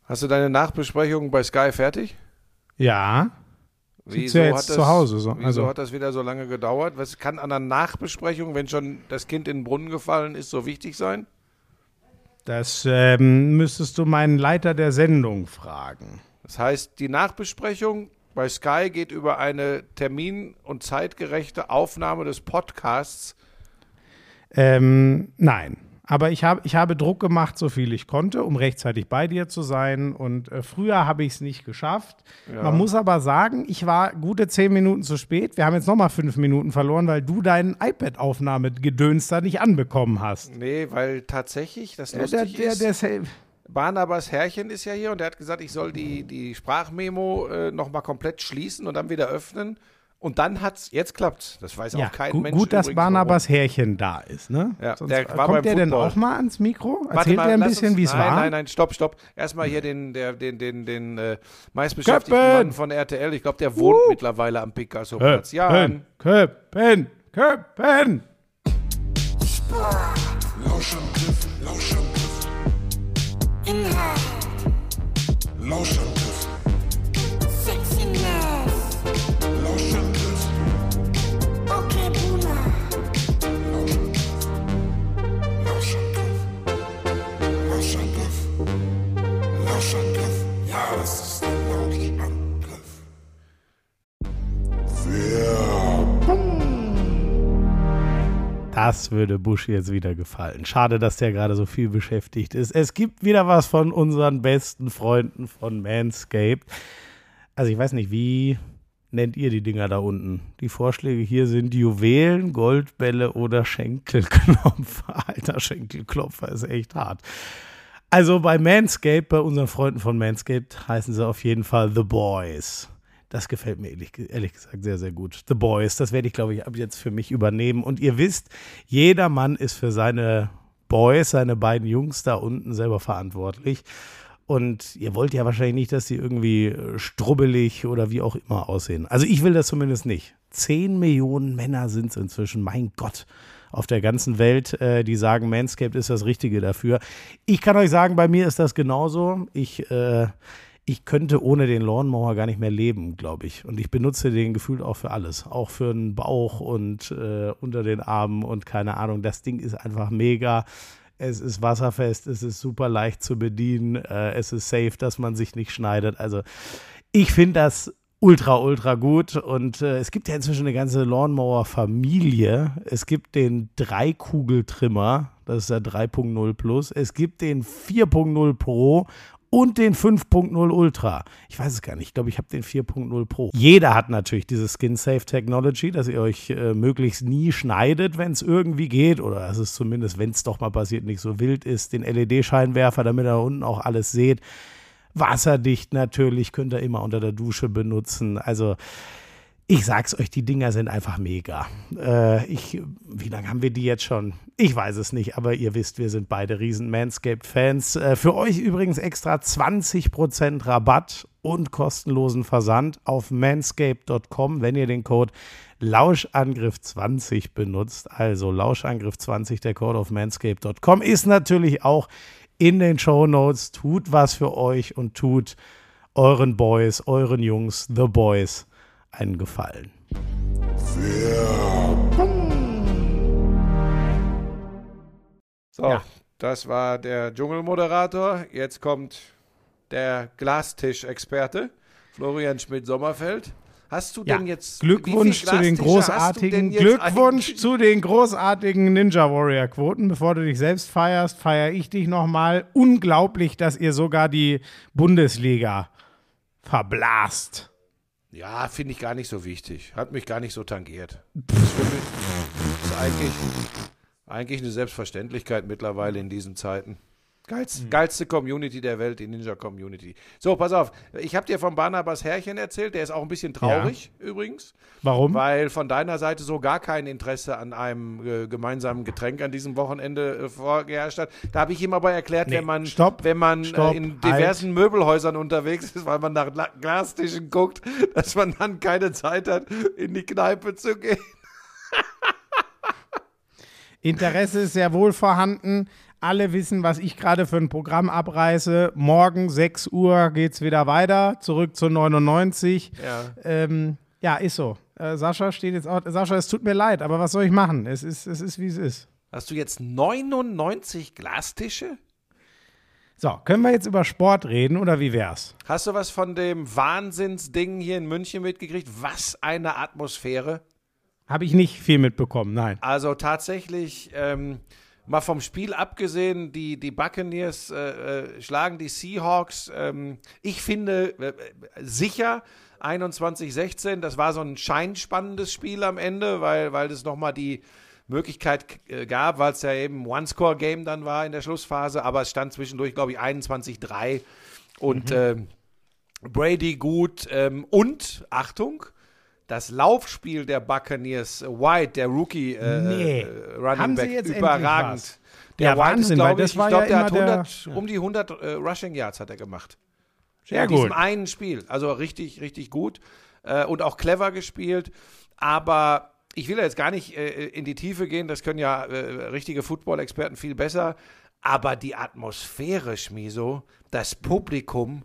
Hast du deine Nachbesprechung bei Sky fertig? Ja. Wieso ja jetzt zu Hause. Wieso hat das wieder so lange gedauert? Was kann an der Nachbesprechung, wenn schon das Kind in den Brunnen gefallen ist, so wichtig sein? Das müsstest du meinen Leiter der Sendung fragen. Das heißt, die Nachbesprechung bei Sky geht über eine termin- und zeitgerechte Aufnahme des Podcasts. Nein. Aber ich habe Druck gemacht, so viel ich konnte, um rechtzeitig bei dir zu sein. Und früher habe ich es nicht geschafft. Ja. Man muss aber sagen, ich war gute 10 Minuten zu spät. Wir haben jetzt nochmal 5 Minuten verloren, weil du deinen iPad-Aufnahmegedöns da nicht anbekommen hast. Nee, weil tatsächlich das lustig ist. Barnabas Herrchen ist ja hier und der hat gesagt, ich soll die Sprachmemo nochmal komplett schließen und dann wieder öffnen. Und dann jetzt klappt's. Das weiß auch kein Mensch. Gut, dass Barnabas Herrchen da ist, ne? Ja, Sonst der war kommt der beim denn Football. auch mal ans Mikro? Erzählt er ein bisschen, wie es war? Nein, stopp. Erstmal hier den meistbeschäftigten Mann von RTL. Ich glaube, der wohnt mittlerweile am Picasso-Platz. Köppen! Lauschangriff. Inhalt. Lauschangriff. Sexiness. Lauschangriff. Okay, Boomer. Lauschangriff. Ja, das ist der Lauschangriff. Das würde Busch jetzt wieder gefallen. Schade, dass der gerade so viel beschäftigt ist. Es gibt wieder was von unseren besten Freunden von Manscaped. Also ich weiß nicht, wie nennt ihr die Dinger da unten? Die Vorschläge hier sind Juwelen, Goldbälle oder Schenkelklopfer. Alter, Schenkelklopfer ist echt hart. Also bei Manscaped, bei unseren Freunden von Manscaped, heißen sie auf jeden Fall The Boys. Das gefällt mir ehrlich gesagt sehr, sehr gut. The Boys, das werde ich, glaube ich, ab jetzt für mich übernehmen. Und ihr wisst, jeder Mann ist für seine Boys, seine beiden Jungs da unten selber verantwortlich. Und ihr wollt ja wahrscheinlich nicht, dass die irgendwie strubbelig oder wie auch immer aussehen. Also ich will das zumindest nicht. 10 Millionen Männer sind es inzwischen, mein Gott, auf der ganzen Welt, die sagen, Manscaped ist das Richtige dafür. Ich kann euch sagen, bei mir ist das genauso. Ich könnte ohne den Lawnmower gar nicht mehr leben, glaube ich. Und ich benutze den gefühlt auch für alles. Auch für den Bauch und unter den Armen und keine Ahnung. Das Ding ist einfach mega. Es ist wasserfest, es ist super leicht zu bedienen. Es ist safe, dass man sich nicht schneidet. Also ich finde das ultra gut. Und es gibt ja inzwischen eine ganze Lawnmower-Familie. Es gibt den 3-Kugel-Trimmer, das ist der 3.0 Plus. Es gibt den 4.0 Pro und den 5.0 Ultra. Ich weiß es gar nicht. Ich glaube, ich habe den 4.0 Pro. Jeder hat natürlich diese Skin-Safe-Technology, dass ihr euch möglichst nie schneidet, wenn es irgendwie geht. Oder dass es zumindest, wenn es doch mal passiert, nicht so wild ist. Den LED-Scheinwerfer, damit ihr da unten auch alles seht. Wasserdicht natürlich, könnt ihr immer unter der Dusche benutzen. Also ich sag's euch, die Dinger sind einfach mega. Wie lange haben wir die jetzt schon? Ich weiß es nicht, aber ihr wisst, wir sind beide riesen Manscaped-Fans. Für euch übrigens extra 20% Rabatt und kostenlosen Versand auf manscaped.com, wenn ihr den Code Lauschangriff20 benutzt. Also Lauschangriff20, der Code auf manscaped.com, ist natürlich auch in den Shownotes. Tut was für euch und tut euren Boys, euren Jungs, The Boys, einen Gefallen. So, Das war der Dschungelmoderator. Jetzt kommt der Glastisch-Experte, Florian Schmidt-Sommerfeld. Hast du denn jetzt Glückwunsch zu den großartigen Ninja Warrior Quoten. Bevor du dich selbst feierst, feiere ich dich nochmal. Unglaublich, dass ihr sogar die Bundesliga verblast. Ja, finde ich gar nicht so wichtig. Hat mich gar nicht so tangiert. Das ist eigentlich eine Selbstverständlichkeit mittlerweile in diesen Zeiten. Geilste Community der Welt, die Ninja-Community. So, pass auf. Ich habe dir von Barnabas Herrchen erzählt. Der ist auch ein bisschen traurig übrigens. Warum? Weil von deiner Seite so gar kein Interesse an einem gemeinsamen Getränk an diesem Wochenende vorgeherrscht hat. Da habe ich ihm aber erklärt, wenn man in diversen Möbelhäusern unterwegs ist, weil man nach Glastischen guckt, dass man dann keine Zeit hat, in die Kneipe zu gehen. Interesse ist sehr wohl vorhanden. alle wissen, was ich gerade für ein Programm abreiße. Morgen 6 Uhr geht's wieder weiter, zurück zu 99. Ja. Ja, ist so. Sascha steht jetzt auch. Sascha, es tut mir leid, aber was soll ich machen? Es ist, wie es ist. Hast du jetzt 99 Glastische? So, können wir jetzt über Sport reden oder wie wär's? Hast du was von dem Wahnsinnsding hier in München mitgekriegt? Was eine Atmosphäre. Habe ich nicht viel mitbekommen, nein. Also tatsächlich, mal vom Spiel abgesehen, die Buccaneers schlagen die Seahawks. Ich finde sicher 21-16, das war so ein scheinspannendes Spiel am Ende, weil es nochmal die Möglichkeit gab, weil es ja eben ein One-Score-Game dann war in der Schlussphase, aber es stand zwischendurch, glaube ich, 21-3 und Brady gut und, Achtung, das Laufspiel der Buccaneers, White, der Rookie Running Back, überragend. Der Ja, White Wahnsinn, ist, weil glaube das ich, war der ja hat immer 100, um die 100 Rushing Yards hat er gemacht. Sehr in gut. diesem einen Spiel. Also richtig, richtig gut und auch clever gespielt. Aber ich will ja jetzt gar nicht in die Tiefe gehen, das können ja richtige Football-Experten viel besser. Aber die Atmosphäre, Schmiso, das Publikum,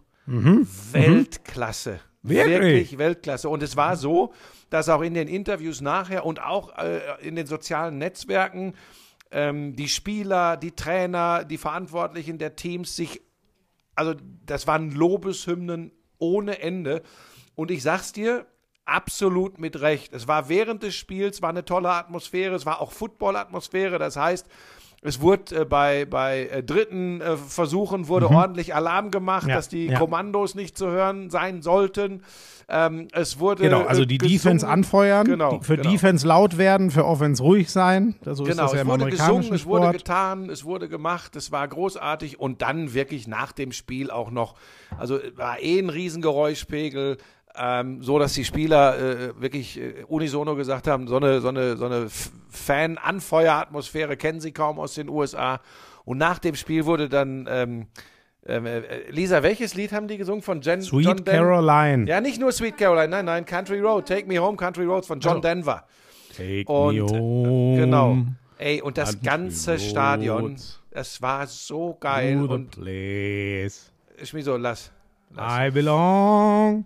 Weltklasse. Wirklich Weltklasse. Und es war so, dass auch in den Interviews nachher und auch in den sozialen Netzwerken die Spieler, die Trainer, die Verantwortlichen der Teams also das waren Lobeshymnen ohne Ende. Und ich sag's dir, absolut mit Recht. Es war während des Spiels, war eine tolle Atmosphäre, es war auch Football-Atmosphäre. Das heißt, es wurde bei dritten Versuchen wurde ordentlich Alarm gemacht, dass die Kommandos nicht zu hören sein sollten. Es wurde Genau, also die gesungen. Defense anfeuern, Genau. Defense laut werden, für Offense ruhig sein. So ist das ja Es im wurde amerikanischen gesungen, es Sport. wurde getan, es wurde gemacht, es war großartig und dann wirklich nach dem Spiel auch noch, also war ein Riesengeräuschpegel, so dass die Spieler wirklich unisono gesagt haben, so eine Fan-Anfeueratmosphäre kennen sie kaum aus den USA. Und nach dem Spiel wurde dann Lisa, welches Lied haben die gesungen von John Sweet Caroline. Ja, nicht nur Sweet Caroline, nein, Country Road, Take Me Home, Country Roads von John Denver. Take Und me home. genau. Ey, und das Country ganze Roads. Stadion, das war so geil. To the Und place Schmiso, lass. I belong.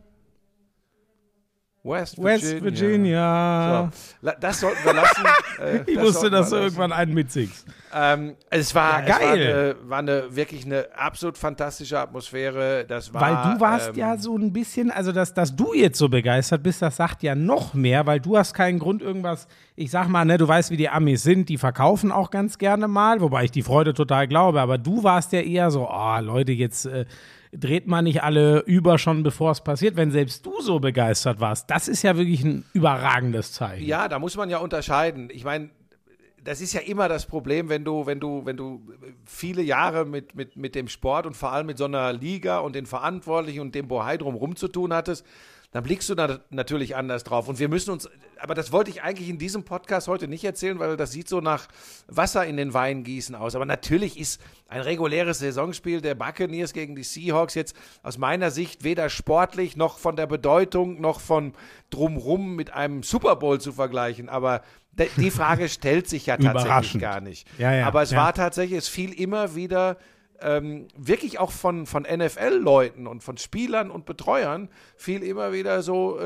West Virginia. So, das sollten wir lassen. Ich wusste, dass du irgendwann einen mitsingst. Es war geil. War wirklich eine absolut fantastische Atmosphäre. Das war, Weil du warst ja so ein bisschen, also dass du jetzt so begeistert bist, das sagt ja noch mehr, weil du hast keinen Grund irgendwas, ich sag mal, ne, du weißt, wie die Amis sind, die verkaufen auch ganz gerne mal, wobei ich die Freude total glaube, aber du warst ja eher so, oh Leute, jetzt dreht man nicht alle über schon, bevor es passiert, wenn selbst du so begeistert warst. Das ist ja wirklich ein überragendes Zeichen. Ja, da muss man ja unterscheiden. Ich meine, das ist ja immer das Problem, wenn du viele Jahre mit dem Sport und vor allem mit so einer Liga und den Verantwortlichen und dem Bohai drumherum zu tun hattest, dann blickst du da natürlich anders drauf. Und wir müssen uns, aber das wollte ich eigentlich in diesem Podcast heute nicht erzählen, weil das sieht so nach Wasser in den Wein gießen aus. Aber natürlich ist ein reguläres Saisonspiel der Buccaneers gegen die Seahawks jetzt aus meiner Sicht weder sportlich noch von der Bedeutung noch von drumrum mit einem Super Bowl zu vergleichen. Aber die Frage stellt sich ja tatsächlich gar nicht. Ja, aber es war tatsächlich, es fiel immer wieder wirklich auch von NFL-Leuten und von Spielern und Betreuern fiel immer wieder so,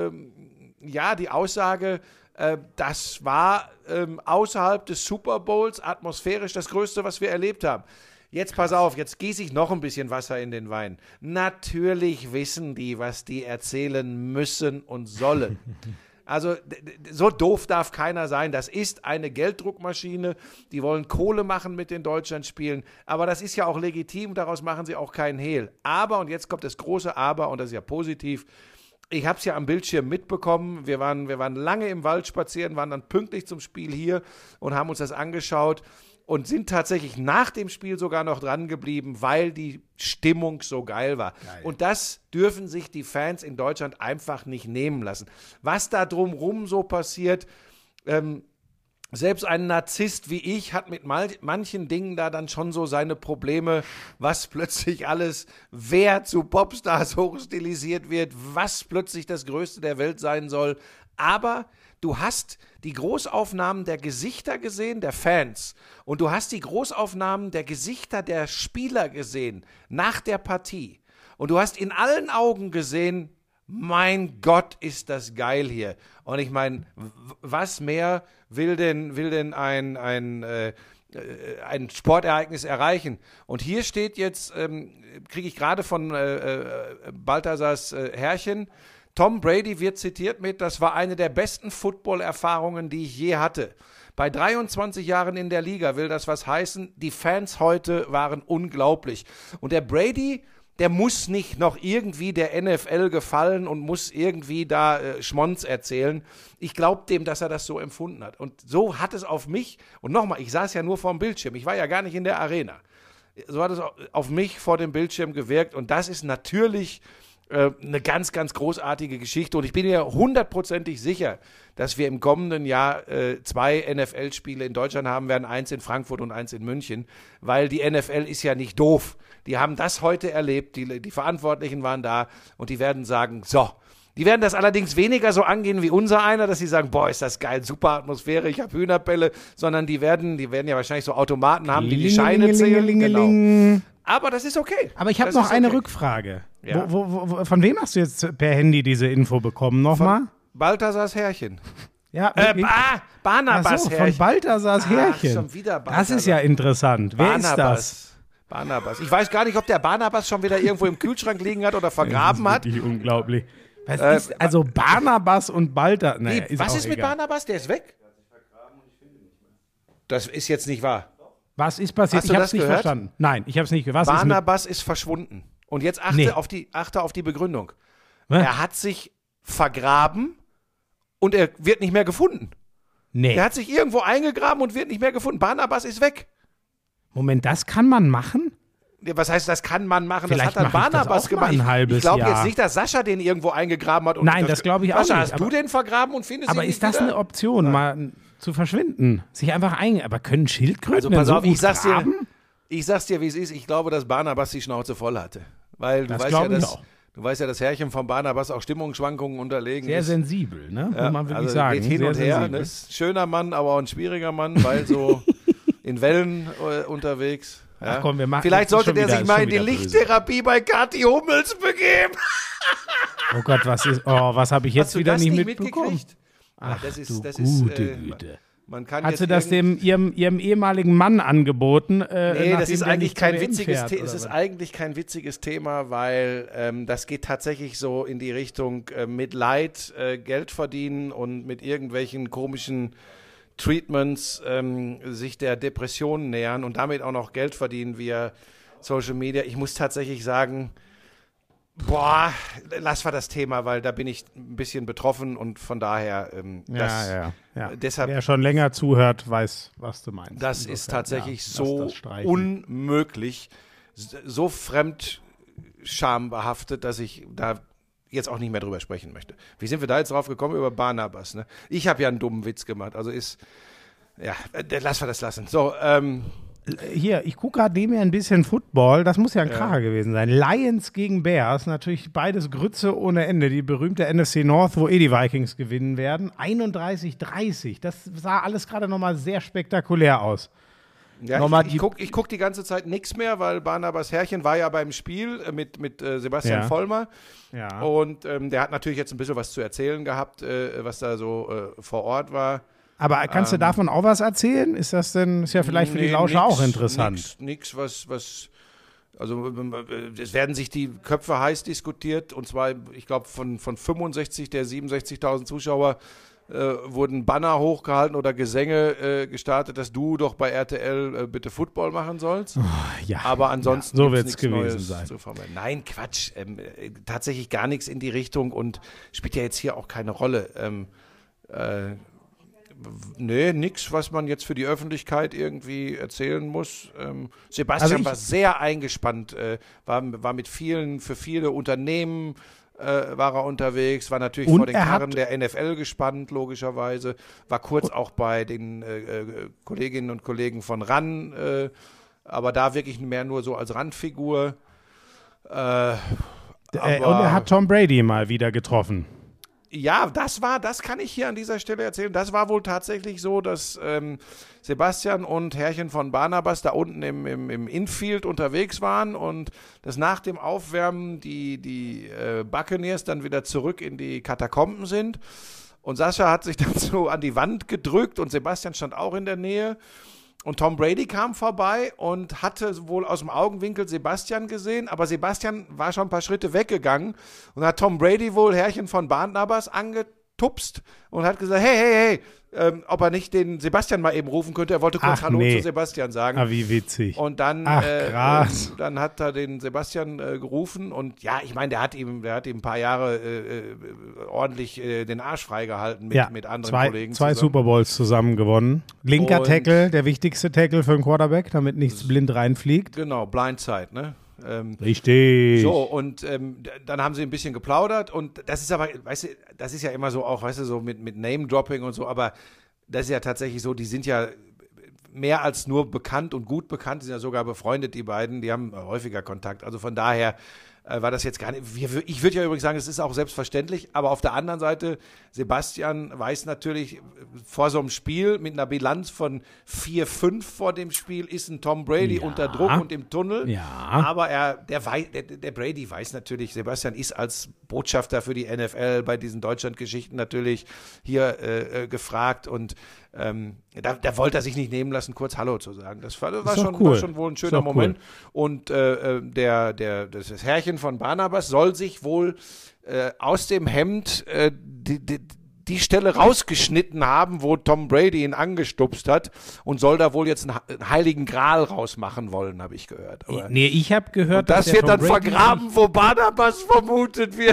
die Aussage, das war außerhalb des Super Bowls atmosphärisch das Größte, was wir erlebt haben. Jetzt pass auf, jetzt gieße ich noch ein bisschen Wasser in den Wein. Natürlich wissen die, was die erzählen müssen und sollen. Also so doof darf keiner sein. Das ist eine Gelddruckmaschine. Die wollen Kohle machen mit den Deutschlandspielen. Aber das ist ja auch legitim. Daraus machen sie auch keinen Hehl. Aber, und jetzt kommt das große Aber, und das ist ja positiv, ich habe es ja am Bildschirm mitbekommen. Wir waren lange im Wald spazieren, waren dann pünktlich zum Spiel hier und haben uns das angeschaut. Und sind tatsächlich nach dem Spiel sogar noch dran geblieben, weil die Stimmung so geil war. Geil. Und das dürfen sich die Fans in Deutschland einfach nicht nehmen lassen. Was da drumrum so passiert, selbst ein Narzisst wie ich hat mit manchen Dingen da dann schon so seine Probleme, was plötzlich alles, wer zu Popstars hochstilisiert wird, was plötzlich das Größte der Welt sein soll. Aber du hast die Großaufnahmen der Gesichter gesehen, der Fans, und du hast die Großaufnahmen der Gesichter der Spieler gesehen nach der Partie. Und du hast in allen Augen gesehen, mein Gott, ist das geil hier. Und ich meine, was mehr will denn ein Sportereignis erreichen? Und hier steht jetzt, kriege ich gerade von Balthasars Herrchen, Tom Brady wird zitiert mit, das war eine der besten Football-Erfahrungen, die ich je hatte. Bei 23 Jahren in der Liga will das was heißen, die Fans heute waren unglaublich. Und der Brady, der muss nicht noch irgendwie der NFL gefallen und muss irgendwie da Schmonz erzählen. Ich glaube dem, dass er das so empfunden hat. Und so hat es auf mich, und nochmal, ich saß ja nur vor dem Bildschirm, ich war ja gar nicht in der Arena. So hat es auf mich vor dem Bildschirm gewirkt und das ist natürlich eine ganz, ganz großartige Geschichte und ich bin ja 100%ig sicher, dass wir im kommenden Jahr 2 NFL-Spiele in Deutschland haben werden, 1 in Frankfurt und 1 in München, weil die NFL ist ja nicht doof. Die haben das heute erlebt, die Verantwortlichen waren da und die werden sagen, so, die werden das allerdings weniger so angehen wie unser einer, dass sie sagen, boah, ist das geil, super Atmosphäre, ich habe Hühnerbälle, sondern die werden ja wahrscheinlich so Automaten haben, die Scheine zählen. Genau. Aber das ist okay. Aber ich habe noch eine Rückfrage. Ja. Von wem hast du jetzt per Handy diese Info bekommen? Nochmal? Balthasars Herrchen. Ja, Barnabas so, Herrchen. von Balthasars Herrchen. Schon wieder Balthasar. Das ist ja interessant. Wer ist das? Barnabas. Ich weiß gar nicht, ob der Barnabas schon wieder irgendwo im Kühlschrank liegen hat oder vergraben hat. Das ist wirklich unglaublich. Was ist, also Barnabas und Balthasar. Nee, was ist mit Barnabas? Der ist weg? Das ist jetzt nicht wahr. Was ist passiert? Hast du Ich habe das es nicht gehört? verstanden. Nein, ich habe es nicht gehört. Barnabas ist verschwunden. Und jetzt achte auf die Begründung. Was? Er hat sich vergraben und er wird nicht mehr gefunden. Nee. Er hat sich irgendwo eingegraben und wird nicht mehr gefunden. Barnabas ist weg. Moment, das kann man machen? Ja, was heißt, das kann man machen? Vielleicht das hat dann mache ich das Barnabas auch gemacht. mal ein halbes Ich glaube Jahr. jetzt nicht, dass Sascha den irgendwo eingegraben hat. Und Nein, das glaube ich auch Sascha, nicht, hast du den vergraben und findest ihn Aber nicht ist das wieder? eine Option, mal zu verschwinden? Sich einfach aber können Schildkröten Also denn pass so auf, gut ich graben? sag's dir, wie es ist. Ich glaube, dass Barnabas die Schnauze voll hatte. Weil du Das weißt glaube ja, ich dass auch. du weißt ja, dass Herrchen von Barnabas auch Stimmungsschwankungen unterlegen Sehr ist. sensibel, ne? Ja, Muss man wirklich also sagen. geht hin Sehr und her. sensibel. Ne? Ist ein schöner Mann, aber auch ein schwieriger Mann, weil so in Wellen unterwegs. Ja. Ach komm, wir machen Vielleicht das ist sollte schon der wieder- sich ist mal schon in die wieder böse. Lichttherapie bei Kathi Hummels begeben. Oh Gott, was habe ich jetzt Hast du wieder das nicht nicht mitbekommen? mitgekriegt? Ach, das ist, du das gute ist, Güte. Man kann Hat jetzt sie das irgend- ihrem ehemaligen Mann angeboten? Nee, nachdem das ist der eigentlich nicht zur kein WM witziges fährt, Thema. oder Es ist was? eigentlich kein witziges Thema, weil das geht tatsächlich so in die Richtung Mitleid, Geld verdienen und mit irgendwelchen komischen Treatments sich der Depression nähern und damit auch noch Geld verdienen via Social Media. Ich muss tatsächlich sagen, boah, lass mal das Thema, weil da bin ich ein bisschen betroffen und von daher Ja. deshalb Wer schon länger zuhört, weiß, was du meinst. das ist Insofern, tatsächlich lass so das streichen. unmöglich, so fremdschambehaftet, dass ich da jetzt auch nicht mehr drüber sprechen möchte. Wie sind wir da jetzt drauf gekommen? Über Barnabas, ne? Ich habe ja einen dummen Witz gemacht, also lass wir das lassen. So, Hier, ich gucke gerade neben mir ein bisschen Football. Das muss ja ein Kracher gewesen sein. Lions gegen Bears, natürlich beides Grütze ohne Ende. Die berühmte NFC North, wo die Vikings gewinnen werden. 31-30. Das sah alles gerade nochmal sehr spektakulär aus. ja, Nochmal ich guck die ganze Zeit nichts mehr, weil Barnabas Herrchen war ja beim Spiel mit Sebastian Ja. Vollmer. Ja. Und der hat natürlich jetzt ein bisschen was zu erzählen gehabt, was da so vor Ort war. Aber kannst du davon auch was erzählen? Ist das denn, ist ja vielleicht für die Lauscher auch interessant. Nix, was also es werden sich die Köpfe heiß diskutiert und zwar, ich glaube, von 65 der 67.000 Zuschauer wurden Banner hochgehalten oder Gesänge gestartet, dass du doch bei RTL bitte Football machen sollst. Ja. Aber ansonsten so gibt's wird's nichts gewesen Neues sein. zu vermelden. Nein, Quatsch. Tatsächlich gar nichts in die Richtung und spielt ja jetzt hier auch keine Rolle. Nee, nichts, was man jetzt für die Öffentlichkeit irgendwie erzählen muss. Sebastian Also ich- war sehr eingespannt, war für viele Unternehmen war er unterwegs, war natürlich Und vor den er hat- Karren der NFL gespannt, logischerweise, war kurz auch bei den Kolleginnen und Kollegen von RAN, aber da wirklich mehr nur so als Randfigur. Und er hat Tom Brady mal wieder getroffen. Ja, das kann ich hier an dieser Stelle erzählen. Das war wohl tatsächlich so, dass Sebastian und Herrchen von Barnabas da unten im Infield unterwegs waren und dass nach dem Aufwärmen die Buccaneers dann wieder zurück in die Katakomben sind. Und Sascha hat sich dann so an die Wand gedrückt und Sebastian stand auch in der Nähe. Und Tom Brady kam vorbei und hatte wohl aus dem Augenwinkel Sebastian gesehen, aber Sebastian war schon ein paar Schritte weggegangen und hat Tom Brady wohl Herrchen von Barnabas angetupst und hat gesagt, hey, ob er nicht den Sebastian mal eben rufen könnte. Er wollte kurz Hallo zu Sebastian sagen. Ah, wie witzig. Und dann, krass. Dann hat er den Sebastian gerufen und ja, ich meine, der hat ihm ein paar Jahre ordentlich den Arsch freigehalten mit anderen Kollegen Zwei zusammen. Super Bowls zusammen gewonnen. Linker Und- Tackle, der wichtigste Tackle für einen Quarterback, damit nichts blind reinfliegt. Genau, Blindside, ne? Richtig. So, und dann haben sie ein bisschen geplaudert und das ist aber, weißt du, das ist ja immer so auch, weißt du, so mit Name-Dropping und so, aber das ist ja tatsächlich so, die sind ja mehr als nur bekannt und gut bekannt, die sind ja sogar befreundet, die beiden, die haben häufiger Kontakt, also von daher war das jetzt gar nicht, ich würde ja übrigens sagen, es ist auch selbstverständlich, aber auf der anderen Seite, Sebastian weiß natürlich, vor so einem Spiel mit einer Bilanz von 4-5 vor dem Spiel ist ein Tom Brady unter Druck und im Tunnel, aber der Brady weiß natürlich, Sebastian ist als Botschafter für die NFL bei diesen Deutschland-Geschichten natürlich hier gefragt und da wollte er sich nicht nehmen lassen, kurz Hallo zu sagen. Das war schon wohl ein schöner Moment. Und das Herrchen von Barnabas soll sich wohl aus dem Hemd die Stelle rausgeschnitten haben, wo Tom Brady ihn angestupst hat und soll da wohl jetzt einen heiligen Gral rausmachen wollen, habe ich gehört. Aber Nee, ich habe gehört, und das der wird Tom dann Brady vergraben, wo Barnabas vermutet wird.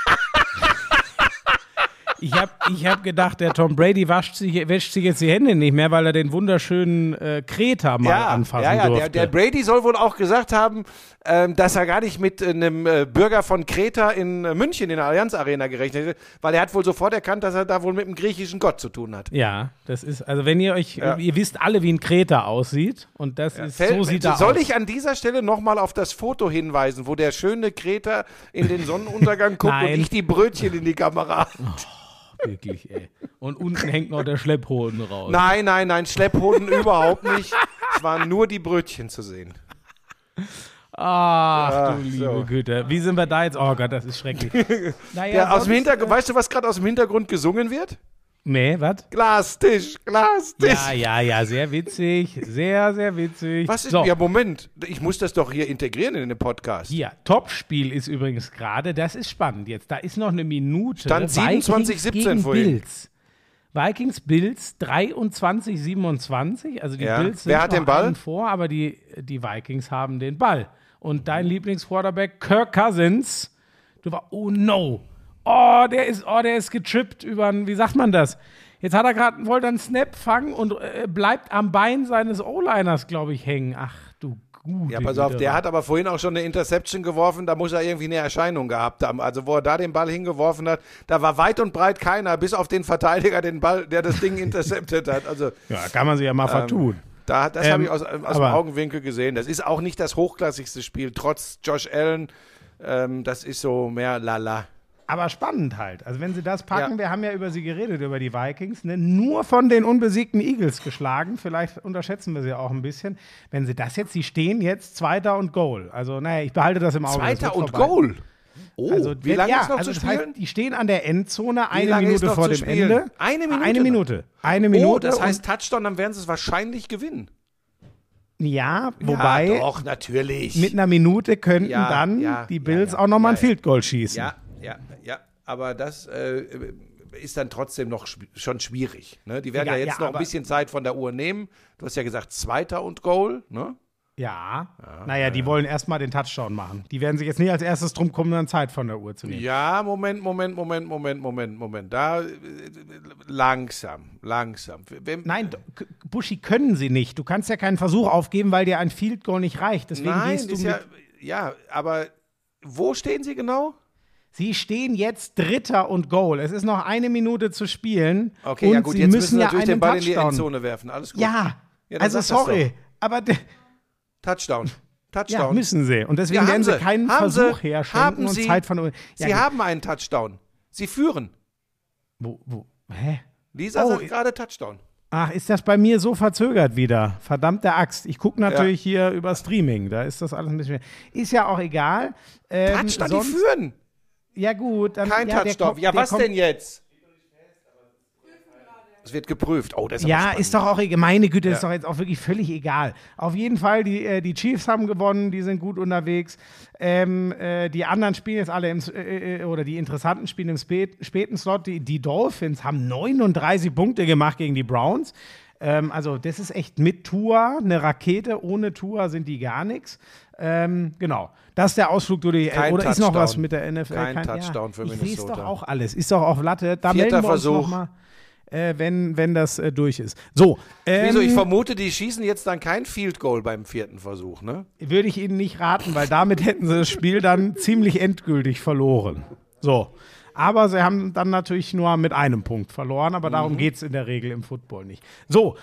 Ich hab gedacht, der Tom Brady wäscht sich jetzt die Hände nicht mehr, weil er den wunderschönen Kreta mal anfassen durfte. Der Brady soll wohl auch gesagt haben, dass er gar nicht mit einem Bürger von Kreta in München in der Allianz Arena gerechnet hat, weil er hat wohl sofort erkannt, dass er da wohl mit einem griechischen Gott zu tun hat. Ja, das ist, also wenn ihr wisst alle, wie ein Kreta aussieht und das ist, so sieht er aus. Soll ich an dieser Stelle nochmal auf das Foto hinweisen, wo der schöne Kreta in den Sonnenuntergang guckt und ich die Brötchen in die Kamera Wirklich, ey. Und unten hängt noch der Schlepphoden raus. Nein, Schlepphoden überhaupt nicht. Es waren nur die Brötchen zu sehen. Ach, du liebe Güte. Wie sind wir da jetzt? Oh Gott, das ist schrecklich. Naja, aus dem Hintergrund, weißt du, was gerade aus dem Hintergrund gesungen wird? Nee, was? Glastisch. Ja, sehr witzig. Sehr, sehr witzig. Was ist, so. Ja, Moment, ich muss das doch hier integrieren in den Podcast. Hier, Topspiel ist übrigens gerade, das ist spannend jetzt, da ist noch eine Minute. Stand 27-17 vorhin. Vikings-Bills 23-27, also die Bills sind Wer hat den Ball? vor, aber die Vikings haben den Ball. Und dein Lieblingsquarterback Kirk Cousins, oh no, der ist getrippt über wie sagt man das? Jetzt hat er wollte einen Snap fangen und bleibt am Bein seines O-Liners, glaube ich, hängen. Ach du gute Ja, pass auf, der hat aber vorhin auch schon eine Interception geworfen, da muss er irgendwie eine Erscheinung gehabt haben. Also wo er da den Ball hingeworfen hat, da war weit und breit keiner, bis auf den Verteidiger, den Ball, der das Ding interceptet hat. Also ja, kann man sich ja mal vertun. Das habe ich aus dem Augenwinkel gesehen. Das ist auch nicht das hochklassigste Spiel, trotz Josh Allen. Das ist so mehr lala. Aber spannend halt. Also wenn sie das packen, wir haben ja über sie geredet, über die Vikings, ne? Nur von den unbesiegten Eagles geschlagen. Vielleicht unterschätzen wir sie auch ein bisschen. Wenn sie das jetzt, sie stehen jetzt 2. und Goal. Also naja, ich behalte das im Auge. 2. und Goal? Oh, also, wie lange ist noch zu das spielen? heißt, die stehen an der Endzone, Wie lange ist Minute noch vor zu dem spielen? Ende. Eine Minute? Eine Minute. Oh, das heißt Touchdown, dann werden sie es wahrscheinlich gewinnen. Ja, wobei Ja, doch, natürlich. mit einer Minute könnten dann die Bills auch nochmal ein Field Goal schießen. Ja. Aber das ist dann trotzdem noch schon schwierig. Ne? Die werden ja jetzt noch ein bisschen Zeit von der Uhr nehmen. Du hast ja gesagt, 2. und Goal, ne? Naja, die wollen erstmal den Touchdown machen. Die werden sich jetzt nicht als erstes drum kommen, dann Zeit von der Uhr zu nehmen. Ja, Moment. Da langsam. Nein, Buschi, können sie nicht. Du kannst ja keinen Versuch aufgeben, weil dir ein Field Goal nicht reicht. Deswegen gehst du aber wo stehen sie genau? Sie stehen jetzt 3. und Goal. Es ist noch 1 Minute zu spielen. Okay, und ja gut, sie jetzt müssen müssen natürlich den Ball Touchdown. in die Endzone werfen. Alles gut. Ja, dann also sag das sorry, aber Touchdown. ja, müssen sie. Und deswegen werden sie keinen Versuch herschenken und Zeit von... Sie haben einen Touchdown. Sie führen. Hä? Lisa sagt gerade Touchdown. Ach, ist das bei mir so verzögert wieder? Verdammte Axt. Ich gucke natürlich hier über Streaming. Da ist das alles ein bisschen. Ist ja auch egal. Touchdown, die führen. Ja, gut. Dann, Kein Touchdown. Was denn jetzt? Es wird geprüft. Oh, das ist ja, ist doch auch egal. Meine Güte, ist doch jetzt auch wirklich völlig egal. Auf jeden Fall, die Chiefs haben gewonnen, die sind gut unterwegs. Die anderen spielen jetzt alle oder die Interessanten spielen im späten Slot. Die Dolphins haben 39 Punkte gemacht gegen die Browns. Also das ist echt mit Tua eine Rakete. Ohne Tua sind die gar nichts. Genau. Das ist der Ausflug durch die Kein oder Touchdown. Ist noch was mit der NFL? Kein Touchdown für Minnesota. Ich sehe es doch auch alles. Ist doch auf Latte. Da Vierter melden wir uns Versuch. noch mal. Wenn das durch ist. So. Wieso? Ich vermute, die schießen jetzt dann kein Field Goal beim 4. Versuch, ne? Würde ich Ihnen nicht raten, weil damit hätten sie das Spiel dann ziemlich endgültig verloren. So. Aber sie haben dann natürlich nur mit einem Punkt verloren, aber darum geht es in der Regel im Football nicht. So.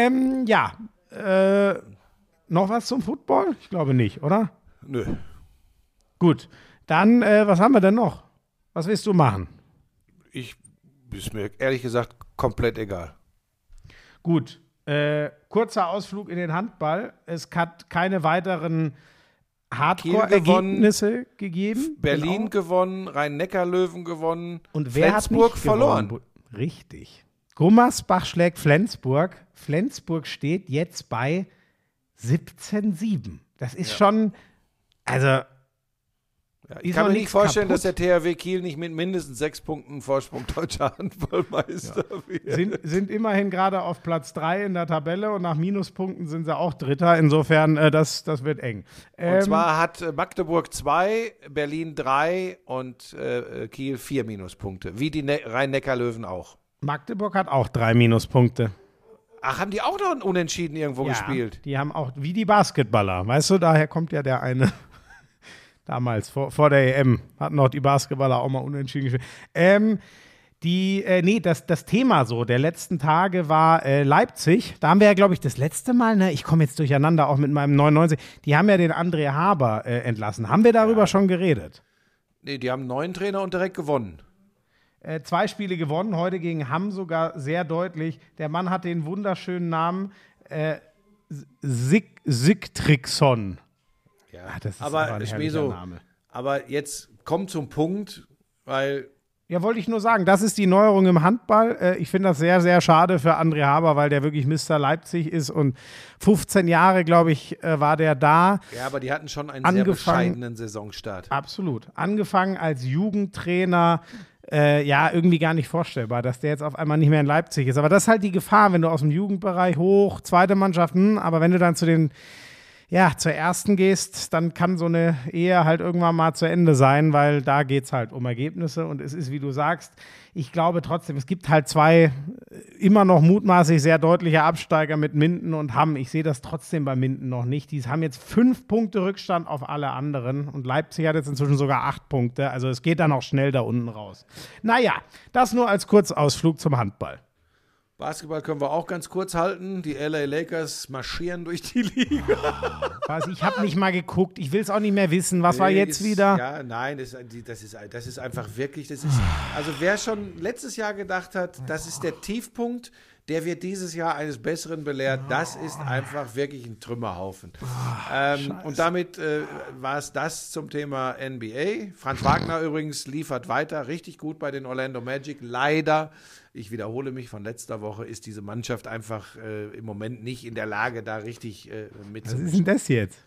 Noch was zum Football? Ich glaube nicht, oder? Nö. Gut. Dann, was haben wir denn noch? Was willst du machen? Ist mir ehrlich gesagt komplett egal. Gut, kurzer Ausflug in den Handball. Es hat keine weiteren Hardcore-Ergebnisse gegeben. Berlin gewonnen, Rhein-Neckar-Löwen gewonnen, und wer Flensburg hat nicht verloren. gewonnen? Richtig. Gummersbach schlägt Flensburg. Flensburg steht jetzt bei 17-7. Das ist schon, also Ich kann mir nicht vorstellen, dass der THW Kiel nicht mit mindestens 6 Punkten Vorsprung deutscher Handballmeister wird. Sind immerhin gerade auf Platz 3 in der Tabelle und nach Minuspunkten sind sie auch Dritter. Insofern, das wird eng. Und zwar hat Magdeburg 2, Berlin 3 und Kiel 4 Minuspunkte. Wie die Rhein-Neckar-Löwen auch. Magdeburg hat auch 3 Minuspunkte. Ach, haben die auch noch ein Unentschieden irgendwo gespielt? Die haben auch, wie die Basketballer. Weißt du, daher kommt ja der eine. Damals, vor der EM, hatten noch die Basketballer auch mal unentschieden gespielt. Das Thema so der letzten Tage war Leipzig. Da haben wir ja, glaube ich, das letzte Mal, ne, ich komme jetzt durcheinander auch mit meinem 99, die haben ja den André Haber entlassen. Haben wir darüber schon geredet? Nee, die haben einen neuen Trainer und direkt gewonnen. 2 Spiele gewonnen, heute gegen Hamm sogar sehr deutlich. Der Mann hat den wunderschönen Namen Sigtrixson. Ja, das ist aber ein herrlicher Name. Aber jetzt kommt zum Punkt, weil ja, wollte ich nur sagen, das ist die Neuerung im Handball. Ich finde das sehr, sehr schade für André Haber, weil der wirklich Mr. Leipzig ist und 15 Jahre, glaube ich, war der da. Ja, aber die hatten schon einen sehr bescheidenen Saisonstart. Absolut. Angefangen als Jugendtrainer, irgendwie gar nicht vorstellbar, dass der jetzt auf einmal nicht mehr in Leipzig ist. Aber das ist halt die Gefahr, wenn du aus dem Jugendbereich hoch, zweite Mannschaft, aber wenn du dann zur ersten gehst, dann kann so eine Ehe halt irgendwann mal zu Ende sein, weil da geht es halt um Ergebnisse und es ist, wie du sagst, ich glaube trotzdem, es gibt halt 2 immer noch mutmaßlich sehr deutliche Absteiger mit Minden und Hamm. Ich sehe das trotzdem bei Minden noch nicht. Die haben jetzt 5 Punkte Rückstand auf alle anderen und Leipzig hat jetzt inzwischen sogar 8 Punkte. Also es geht dann auch schnell da unten raus. Naja, das nur als Kurzausflug zum Handball. Basketball können wir auch ganz kurz halten. Die LA Lakers marschieren durch die Liga. Ich habe nicht mal geguckt. Ich will es auch nicht mehr wissen. Was war jetzt wieder? Ja, nein, das ist einfach wirklich, also wer schon letztes Jahr gedacht hat, das ist der Tiefpunkt, der wird dieses Jahr eines Besseren belehrt. Das ist einfach wirklich ein Trümmerhaufen. Und damit war es das zum Thema NBA. Franz Wagner übrigens liefert weiter richtig gut bei den Orlando Magic. Leider, ich wiederhole mich von letzter Woche, ist diese Mannschaft einfach im Moment nicht in der Lage, da richtig mitzumischen. Was ist denn das jetzt?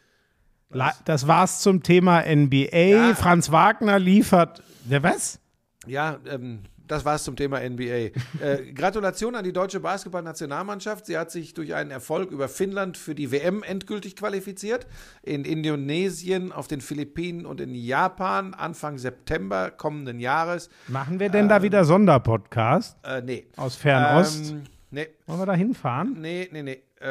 Das war's zum Thema NBA. Ja. Franz Wagner liefert. Was? Ja, das war's zum Thema NBA. Gratulation an die deutsche Basketball-Nationalmannschaft. Sie hat sich durch einen Erfolg über Finnland für die WM endgültig qualifiziert. In Indonesien, auf den Philippinen und in Japan Anfang September kommenden Jahres. Machen wir denn da wieder Sonderpodcast? Nee. Aus Fernost? Nee. Wollen wir da hinfahren? Nee.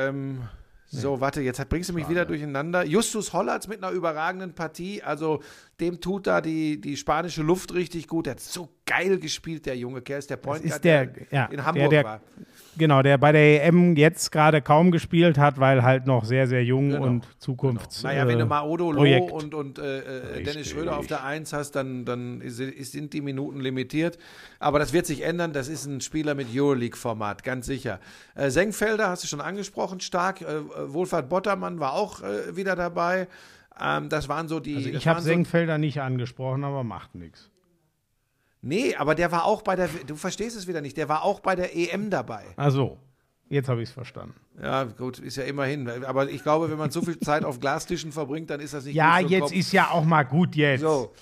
So, warte, jetzt bringst du mich wieder durcheinander. Justus Hollatz mit einer überragenden Partie. Also dem tut da die spanische Luft richtig gut. Der hat so geil gespielt, der junge Kerl. Ist der Point Guard, der in Hamburg war. Genau, der bei der EM jetzt gerade kaum gespielt hat, weil halt noch sehr, sehr jung und Zukunfts. Naja, wenn du Maodo Loh Projekt. und Dennis Schröder auf der 1 hast, dann sind die Minuten limitiert. Aber das wird sich ändern. Das ist ein Spieler mit Euroleague-Format, ganz sicher. Senkfelder hast du schon angesprochen, stark. Wohlfahrt Bottermann war auch wieder dabei. Das waren so die. Also ich habe Senkfelder nicht angesprochen, aber macht nichts. Nee, aber der war auch du verstehst es wieder nicht, der war auch bei der EM dabei. Ach so, jetzt habe ich es verstanden. Ja, gut, ist ja immerhin. Aber ich glaube, wenn man so viel Zeit auf Glastischen verbringt, dann ist das nicht ja, gut für den jetzt Kopf. ist ja auch mal gut jetzt. So,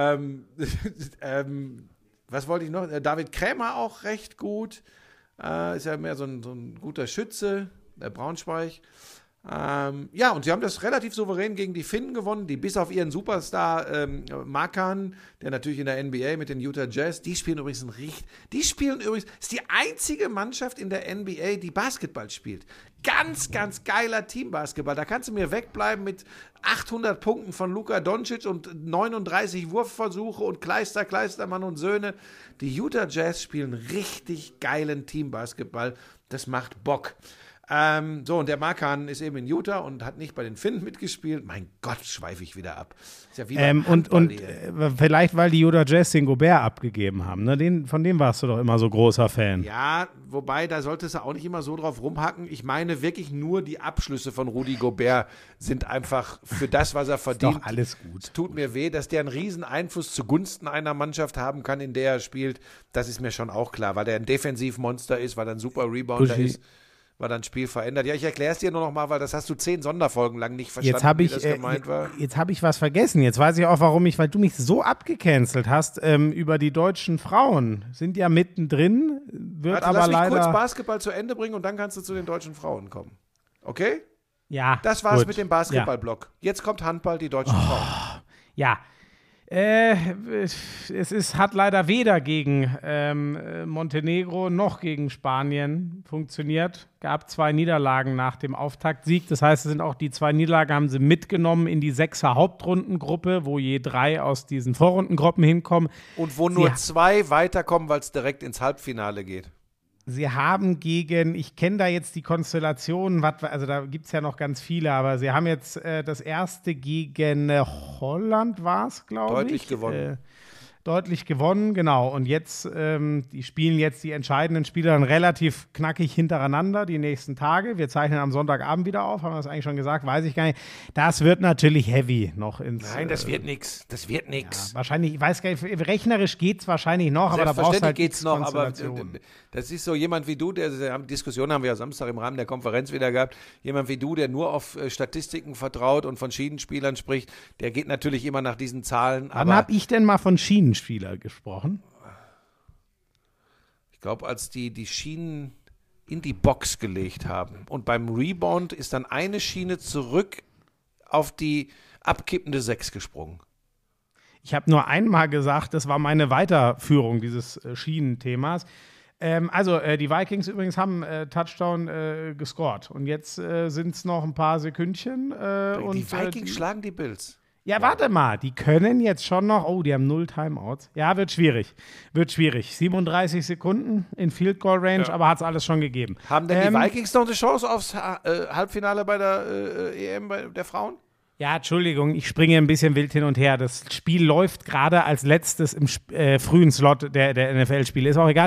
was wollte ich noch? David Krämer auch recht gut. Ist ja mehr so ein guter Schütze, der Braunschweig. Ja, und sie haben das relativ souverän gegen die Finnen gewonnen, die bis auf ihren Superstar Makan, der natürlich in der NBA mit den Utah Jazz, die spielen übrigens, ist die einzige Mannschaft in der NBA, die Basketball spielt. Ganz, ganz geiler Teambasketball. Da kannst du mir wegbleiben mit 800 Punkten von Luka Doncic und 39 Wurfversuche und Kleistermann und Söhne. Die Utah Jazz spielen richtig geilen Teambasketball. Das macht Bock. So, und der Markan ist eben in Utah und hat nicht bei den Finnen mitgespielt. Mein Gott, schweife ich wieder ab. Ist ja wie vielleicht, weil die Utah Jazz den Gobert abgegeben haben. Ne? Von dem warst du doch immer so großer Fan. Ja, wobei, da solltest du auch nicht immer so drauf rumhacken. Ich meine wirklich nur, die Abschlüsse von Rudy Gobert sind einfach für das, was er verdient. Ist doch alles gut. Es tut mir weh, dass der einen riesen Einfluss zugunsten einer Mannschaft haben kann, in der er spielt. Das ist mir schon auch klar, weil der ein Defensivmonster ist, weil er ein super Rebounder ist. War dann Spiel verändert. Ja, ich erkläre es dir nur noch mal, weil das hast du 10 Sonderfolgen lang nicht verstanden, wie das gemeint war. Jetzt habe ich was vergessen. Jetzt weiß ich auch, weil du mich so abgecancelt hast über die deutschen Frauen. Sind ja mittendrin, Lass mich kurz Basketball zu Ende bringen und dann kannst du zu den deutschen Frauen kommen. Okay? Ja. Das war's mit dem Basketballblock. Jetzt kommt Handball, die deutschen Frauen. Ja. Hat leider weder gegen Montenegro noch gegen Spanien funktioniert. Gab 2 Niederlagen nach dem Auftaktsieg. Das heißt, die 2 Niederlagen haben sie mitgenommen in die 6er Hauptrundengruppe, wo je 3 aus diesen Vorrundengruppen hinkommen. Und wo nur 2 weiterkommen, weil es direkt ins Halbfinale geht. Sie haben ich kenne da jetzt die Konstellationen, also da gibt es ja noch ganz viele, aber sie haben jetzt das erste gegen Holland war es, glaube ich. Deutlich gewonnen, genau. Und jetzt, die spielen jetzt die entscheidenden Spiele dann relativ knackig hintereinander die nächsten Tage. Wir zeichnen am Sonntagabend wieder auf, haben wir das eigentlich schon gesagt, weiß ich gar nicht. Das wird natürlich heavy noch ins... Nein, das wird nix. Ja, wahrscheinlich, ich weiß gar nicht, rechnerisch geht es wahrscheinlich noch, aber da brauchst du halt geht's noch, aber das ist so jemand wie du, Diskussion haben wir ja Samstag im Rahmen der Konferenz wieder gehabt, jemand wie du, der nur auf Statistiken vertraut und von Schienenspielern spricht, der geht natürlich immer nach diesen Zahlen. Wann habe ich denn mal von Schienenspieler gesprochen? Ich glaube, als die Schienen in die Box gelegt haben und beim Rebound ist dann eine Schiene zurück auf die abkippende 6 gesprungen. Ich habe nur einmal gesagt, das war meine Weiterführung dieses Schienenthemas. Die Vikings übrigens haben Touchdown gescored und jetzt sind es noch ein paar Sekündchen. Die Vikings schlagen die Bills. Ja, warte mal, die können jetzt schon noch, die haben 0 Timeouts. Ja, wird schwierig. 37 Sekunden in Field Goal Range, aber hat es alles schon gegeben. Haben denn die Vikings noch eine Chance aufs Halbfinale bei der EM der Frauen? Ja, Entschuldigung, ich springe ein bisschen wild hin und her. Das Spiel läuft gerade als letztes im frühen Slot der NFL-Spiele. Ist auch egal.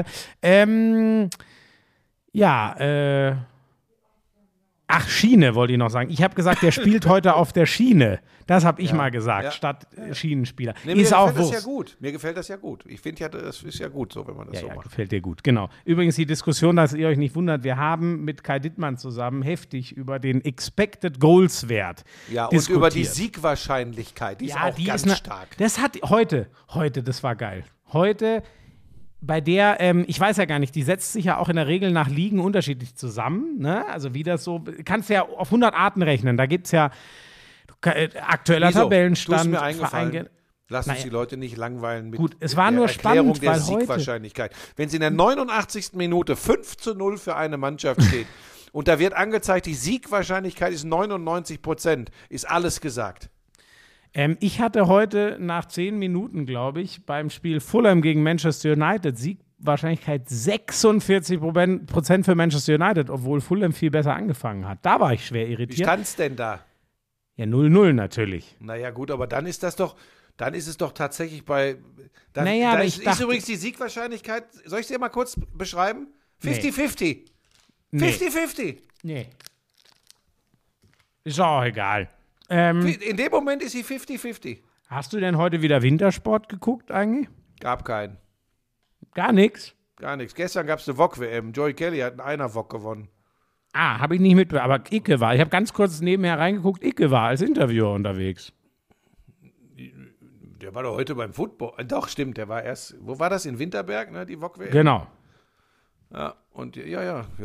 Schiene wollte ich noch sagen. Ich habe gesagt, der spielt heute auf der Schiene. Das habe ich mal gesagt, statt Schienenspieler. Nee, mir gefällt das ja gut. Ich finde ja, das ist ja gut so, wenn man das so macht. Gefällt dir gut, genau. Übrigens die Diskussion, dass ihr euch nicht wundert, wir haben mit Kai Dittmann zusammen heftig über den Expected Goals Wert diskutiert. Und über die Siegwahrscheinlichkeit, die ist auch ganz stark. Das hat heute, das war geil. Heute bei der, ich weiß ja gar nicht, die setzt sich ja auch in der Regel nach Ligen unterschiedlich zusammen, ne? Also wie das so, kannst ja auf 100 Arten rechnen, da gibt es ja aktueller Tabellenstand. Mir eingefallen. Lass uns die Leute nicht langweilen mit es war nur Erklärung spannend, der weil Siegwahrscheinlichkeit. Wenn es in der 89. Minute 5:0 für eine Mannschaft steht und da wird angezeigt, die Siegwahrscheinlichkeit ist 99%, ist alles gesagt. Ich hatte heute nach 10 Minuten, glaube ich, beim Spiel Fulham gegen Manchester United Siegwahrscheinlichkeit 46% für Manchester United, obwohl Fulham viel besser angefangen hat. Da war ich schwer Wie irritiert. stand's denn da? Ja, 0-0 natürlich. Naja, gut, aber dann ist es doch tatsächlich bei. Naja, aber ich ist dachte- übrigens die Siegwahrscheinlichkeit, soll ich sie dir mal kurz beschreiben? Nee. 50-50. Nee. 50-50. Nee. Ist auch egal. In dem Moment ist sie 50-50. Hast du denn heute wieder Wintersport geguckt eigentlich? Gab keinen. Gar nichts. Gar nichts. Gestern gab es eine VOG-WM. Joey Kelly hat einen Einer-VOG gewonnen. Ah, habe ich nicht mitbekommen. Aber Icke war. Ich habe ganz kurz nebenher reingeguckt. Icke war als Interviewer unterwegs. Der war doch heute beim Football. Doch, stimmt, der war erst. Wo war das? In Winterberg, ne? Die VOG-WM? Genau. Ja, und ja.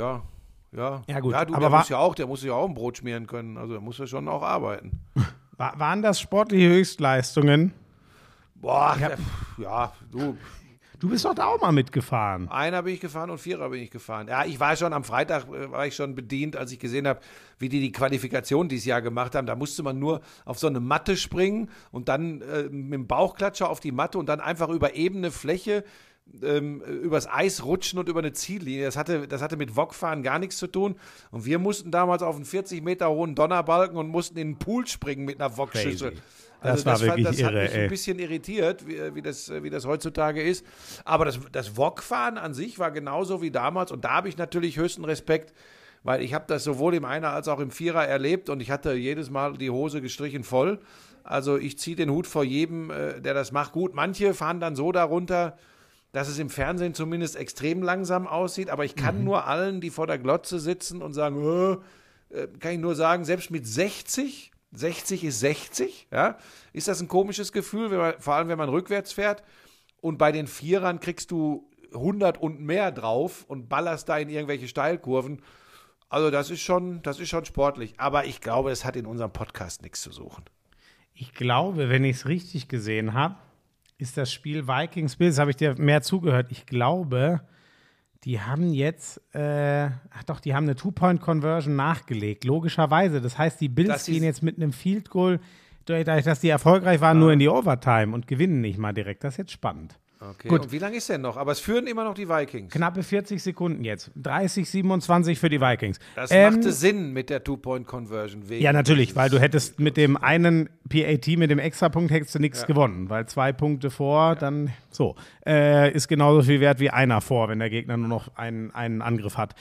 Ja, gut, Ja, du, aber der muss ja auch ein Brot schmieren können. Also, der muss ja schon auch arbeiten. Waren das sportliche Höchstleistungen? Boah, ja, du. Du bist doch da auch mal mitgefahren. Einer bin ich gefahren und Vierer bin ich gefahren. Ja, ich war schon am Freitag, war ich schon bedient, als ich gesehen habe, wie die Qualifikation dieses Jahr gemacht haben. Da musste man nur auf so eine Matte springen und dann mit dem Bauchklatscher auf die Matte und dann einfach über ebene Fläche übers Eis rutschen und über eine Ziellinie. Das hatte mit Wokfahren gar nichts zu tun. Und wir mussten damals auf einen 40 Meter hohen Donnerbalken und mussten in den Pool springen mit einer Wokschüssel. Das war wirklich das irre, hat mich ey. ein bisschen irritiert, wie das heutzutage ist. Aber das Wokfahren an sich war genauso wie damals. Und da habe ich natürlich höchsten Respekt, weil ich habe das sowohl im Einer als auch im Vierer erlebt und ich hatte jedes Mal die Hose gestrichen voll. Also ich ziehe den Hut vor jedem, der das macht. Gut, manche fahren dann so darunter, dass es im Fernsehen zumindest extrem langsam aussieht. Aber ich kann nur allen, die vor der Glotze sitzen und sagen, kann ich nur sagen, selbst mit 60 ist 60, ja, ist das ein komisches Gefühl, vor allem wenn man rückwärts fährt. Und bei den Vierern kriegst du 100 und mehr drauf und ballerst da in irgendwelche Steilkurven. Also das ist schon sportlich. Aber ich glaube, es hat in unserem Podcast nichts zu suchen. Ich glaube, wenn ich es richtig gesehen habe, ist das Spiel Vikings-Bills, habe ich dir mehr zugehört. Ich glaube, die haben jetzt, die haben eine Two-Point-Conversion nachgelegt, logischerweise. Das heißt, die Bills gehen jetzt mit einem Field Goal, dadurch, dass die erfolgreich waren, nur in die Overtime und gewinnen nicht mal direkt. Das ist jetzt spannend. Okay. Gut. Und wie lange ist denn noch? Aber es führen immer noch die Vikings. Knappe 40 Sekunden jetzt. 30-27 für die Vikings. Das machte Sinn mit der Two-Point-Conversion. Ja, natürlich, weil du hättest mit dem einen PAT, mit dem Extrapunkt, hättest du nichts gewonnen, weil 2 Punkte vor, dann so. Ist genauso viel wert wie einer vor, wenn der Gegner nur noch einen Angriff hat.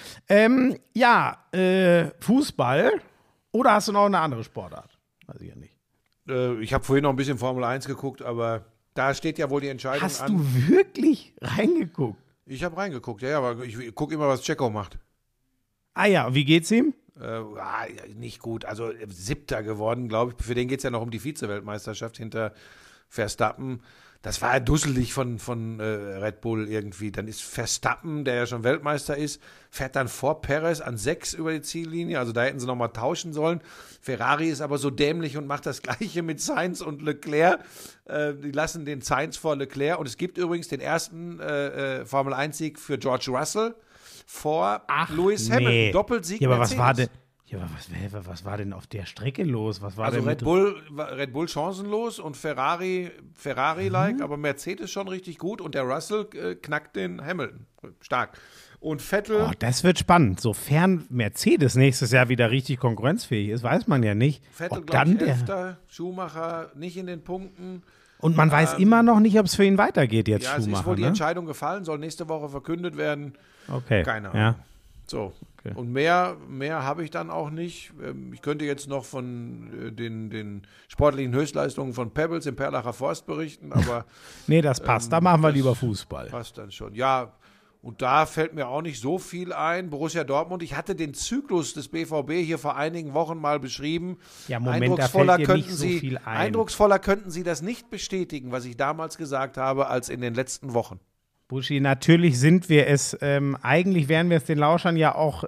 Fußball oder hast du noch eine andere Sportart? Weiß ich ja nicht. Ich habe vorhin noch ein bisschen Formel 1 geguckt, aber da steht ja wohl die Entscheidung Hast an. du wirklich reingeguckt? Ich habe reingeguckt, ja, aber ich gucke immer, was Checo macht. Ah ja, wie geht's ihm? Nicht gut, also 7. geworden, glaube ich. Für den geht es ja noch um die Vize-Weltmeisterschaft hinter Verstappen. Das war ja dusselig von Red Bull irgendwie. Dann ist Verstappen, der ja schon Weltmeister ist, fährt dann vor Perez an 6 über die Ziellinie. Also da hätten sie nochmal tauschen sollen. Ferrari ist aber so dämlich und macht das Gleiche mit Sainz und Leclerc. Die lassen den Sainz vor Leclerc. Und es gibt übrigens den ersten Formel-1-Sieg für George Russell vor Lewis Hamilton. Doppelsieg Ja, aber Mercedes. was war denn? Ja, aber was war denn auf der Strecke los? Was war Also denn Red Bull chancenlos und Ferrari-like, aber Mercedes schon richtig gut und der Russell knackt den Hamilton. Stark. Und Vettel, Oh, das wird spannend. Sofern Mercedes nächstes Jahr wieder richtig konkurrenzfähig ist, weiß man ja nicht. Vettel Ob glaube dann ich, der 11. Schumacher nicht in den Punkten. Und man weiß immer noch nicht, ob es für ihn weitergeht jetzt, Ja, es ist Schumacher. wohl die Ne? Entscheidung gefallen, soll nächste Woche verkündet werden. Okay. Keine Ahnung. Ja. So. Okay. Und mehr habe ich dann auch nicht. Ich könnte jetzt noch von den sportlichen Höchstleistungen von Pebbles im Perlacher Forst berichten, aber Nee, das passt. Da machen wir das lieber Fußball. passt dann schon. Ja, und da fällt mir auch nicht so viel ein. Borussia Dortmund, ich hatte den Zyklus des BVB hier vor einigen Wochen mal beschrieben. Ja, Moment, da fällt dir nicht so viel ein. Eindrucksvoller könnten Sie das nicht bestätigen, was ich damals gesagt habe, als in den letzten Wochen. Buschi, natürlich sind wir es. Eigentlich wären wir es den Lauschern ja auch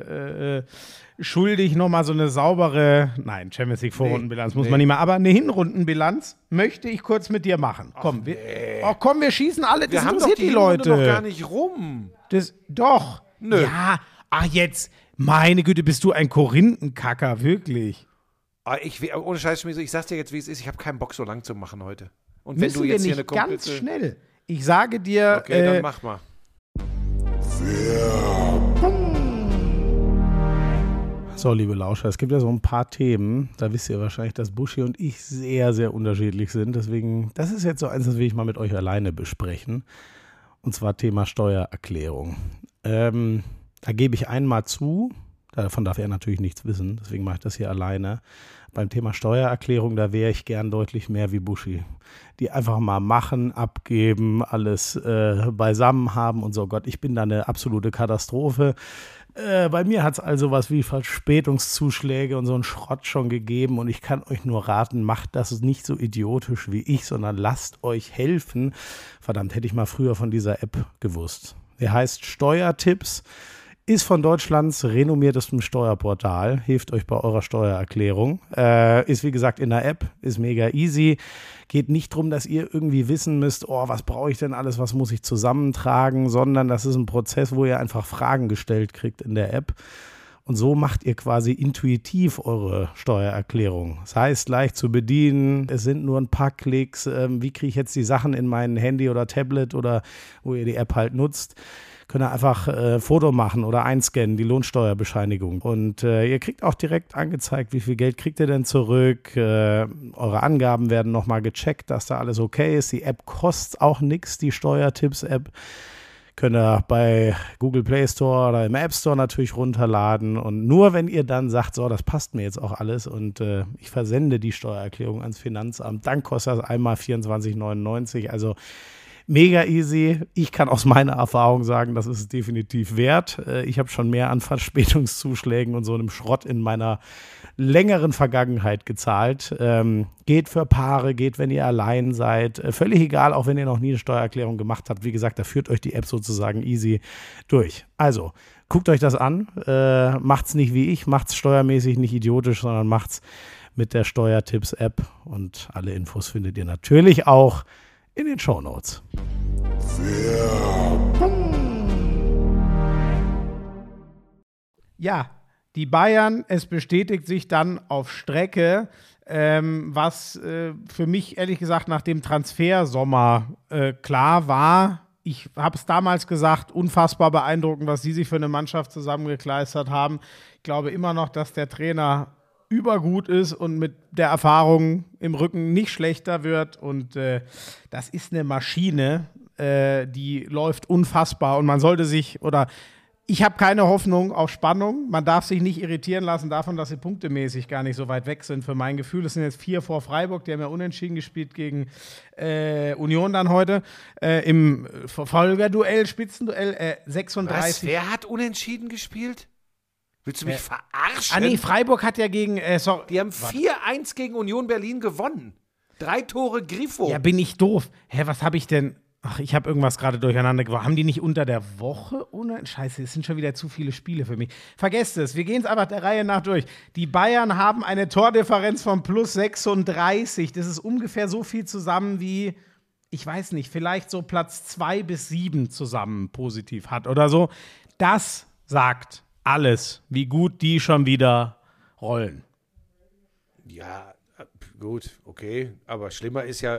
schuldig, nochmal so eine saubere, Champions League Vorrundenbilanz muss man nicht mehr, aber eine Hinrundenbilanz möchte ich kurz mit dir machen. Komm, wir schießen alle, das Wir haben doch interessiert die die Leute. Runde noch gar nicht rum. Doch. Nö. Ja, jetzt, meine Güte, bist du ein Korinthenkacker, wirklich. Ohne Scheiß, Schmieso, ich sag's dir jetzt, wie es ist. Ich habe keinen Bock, so lang zu machen heute. Und wenn Müssen du wir jetzt hier nicht eine komplette... ganz schnell. Ich sage dir, Okay, dann mach mal. so, liebe Lauscher, es gibt ja so ein paar Themen, da wisst ihr wahrscheinlich, dass Buschi und ich sehr, sehr unterschiedlich sind. Deswegen, das ist jetzt so eins, das will ich mal mit euch alleine besprechen. Und zwar Thema Steuererklärung. Da gebe ich einmal zu, davon darf er natürlich nichts wissen, deswegen mache ich das hier alleine. Beim Thema Steuererklärung, da wäre ich gern deutlich mehr wie Buschi. Die einfach mal machen, abgeben, alles beisammen haben und so. Gott, ich bin da eine absolute Katastrophe. Bei mir hat es also was wie Verspätungszuschläge und so einen Schrott schon gegeben und ich kann euch nur raten, macht das nicht so idiotisch wie ich, sondern lasst euch helfen. Verdammt, hätte ich mal früher von dieser App gewusst. Der heißt Steuertipps, ist von Deutschlands renommiertestem Steuerportal, hilft euch bei eurer Steuererklärung. Ist wie gesagt in der App, ist mega easy. Geht nicht darum, dass ihr irgendwie wissen müsst, oh, was brauche ich denn alles, was muss ich zusammentragen, sondern das ist ein Prozess, wo ihr einfach Fragen gestellt kriegt in der App. Und so macht ihr quasi intuitiv eure Steuererklärung. Das heißt, leicht zu bedienen, es sind nur ein paar Klicks. Wie kriege ich jetzt die Sachen in mein Handy oder Tablet oder wo ihr die App halt nutzt? Könnt ihr einfach Foto machen oder einscannen, die Lohnsteuerbescheinigung. Und ihr kriegt auch direkt angezeigt, wie viel Geld kriegt ihr denn zurück. Eure Angaben werden nochmal gecheckt, dass da alles okay ist. Die App kostet auch nichts, die Steuertipps-App. Könnt ihr bei Google Play Store oder im App Store natürlich runterladen. Und nur wenn ihr dann sagt, so, das passt mir jetzt auch alles und ich versende die Steuererklärung ans Finanzamt, dann kostet das einmal 24,99. Also mega easy. Ich kann aus meiner Erfahrung sagen, das ist es definitiv wert. Ich habe schon mehr an Verspätungszuschlägen und so einem Schrott in meiner längeren Vergangenheit gezahlt. Geht für Paare, geht, wenn ihr allein seid. Völlig egal, auch wenn ihr noch nie eine Steuererklärung gemacht habt. Wie gesagt, da führt euch die App sozusagen easy durch. Also, guckt euch das an. Macht's nicht wie ich, macht's steuermäßig nicht idiotisch, sondern macht's mit der Steuertipps-App. Und alle Infos findet ihr natürlich auch in den Shownotes. Ja, die Bayern, es bestätigt sich dann auf Strecke, was für mich ehrlich gesagt nach dem Transfersommer klar war. Ich habe es damals gesagt, unfassbar beeindruckend, was sie sich für eine Mannschaft zusammengekleistert haben. Ich glaube immer noch, dass der Trainer übergut ist und mit der Erfahrung im Rücken nicht schlechter wird. Und das ist eine Maschine, die läuft unfassbar. Und man sollte sich, oder ich habe keine Hoffnung auf Spannung. Man darf sich nicht irritieren lassen davon, dass sie punktemäßig gar nicht so weit weg sind, für mein Gefühl. Es sind jetzt 4 vor Freiburg, die haben ja unentschieden gespielt gegen Union dann heute. Im Verfolgerduell, Spitzenduell, 36. Was? Wer hat unentschieden gespielt? Willst du mich verarschen? Ah nee, Freiburg hat ja gegen, Die haben 4-1 gegen Union Berlin gewonnen. 3 Tore Grifo. Ja, bin ich doof. Hä, was habe ich denn? Ach, ich habe irgendwas gerade durcheinander gebracht. Haben die nicht unter der Woche? Scheiße, es sind schon wieder zu viele Spiele für mich. Vergesst es, wir gehen es einfach der Reihe nach durch. Die Bayern haben eine Tordifferenz von plus 36. Das ist ungefähr so viel zusammen wie, ich weiß nicht, vielleicht so Platz 2 bis 7 zusammen positiv hat oder so. Das sagt alles, wie gut die schon wieder rollen. Ja, gut, okay. Aber schlimmer ist ja,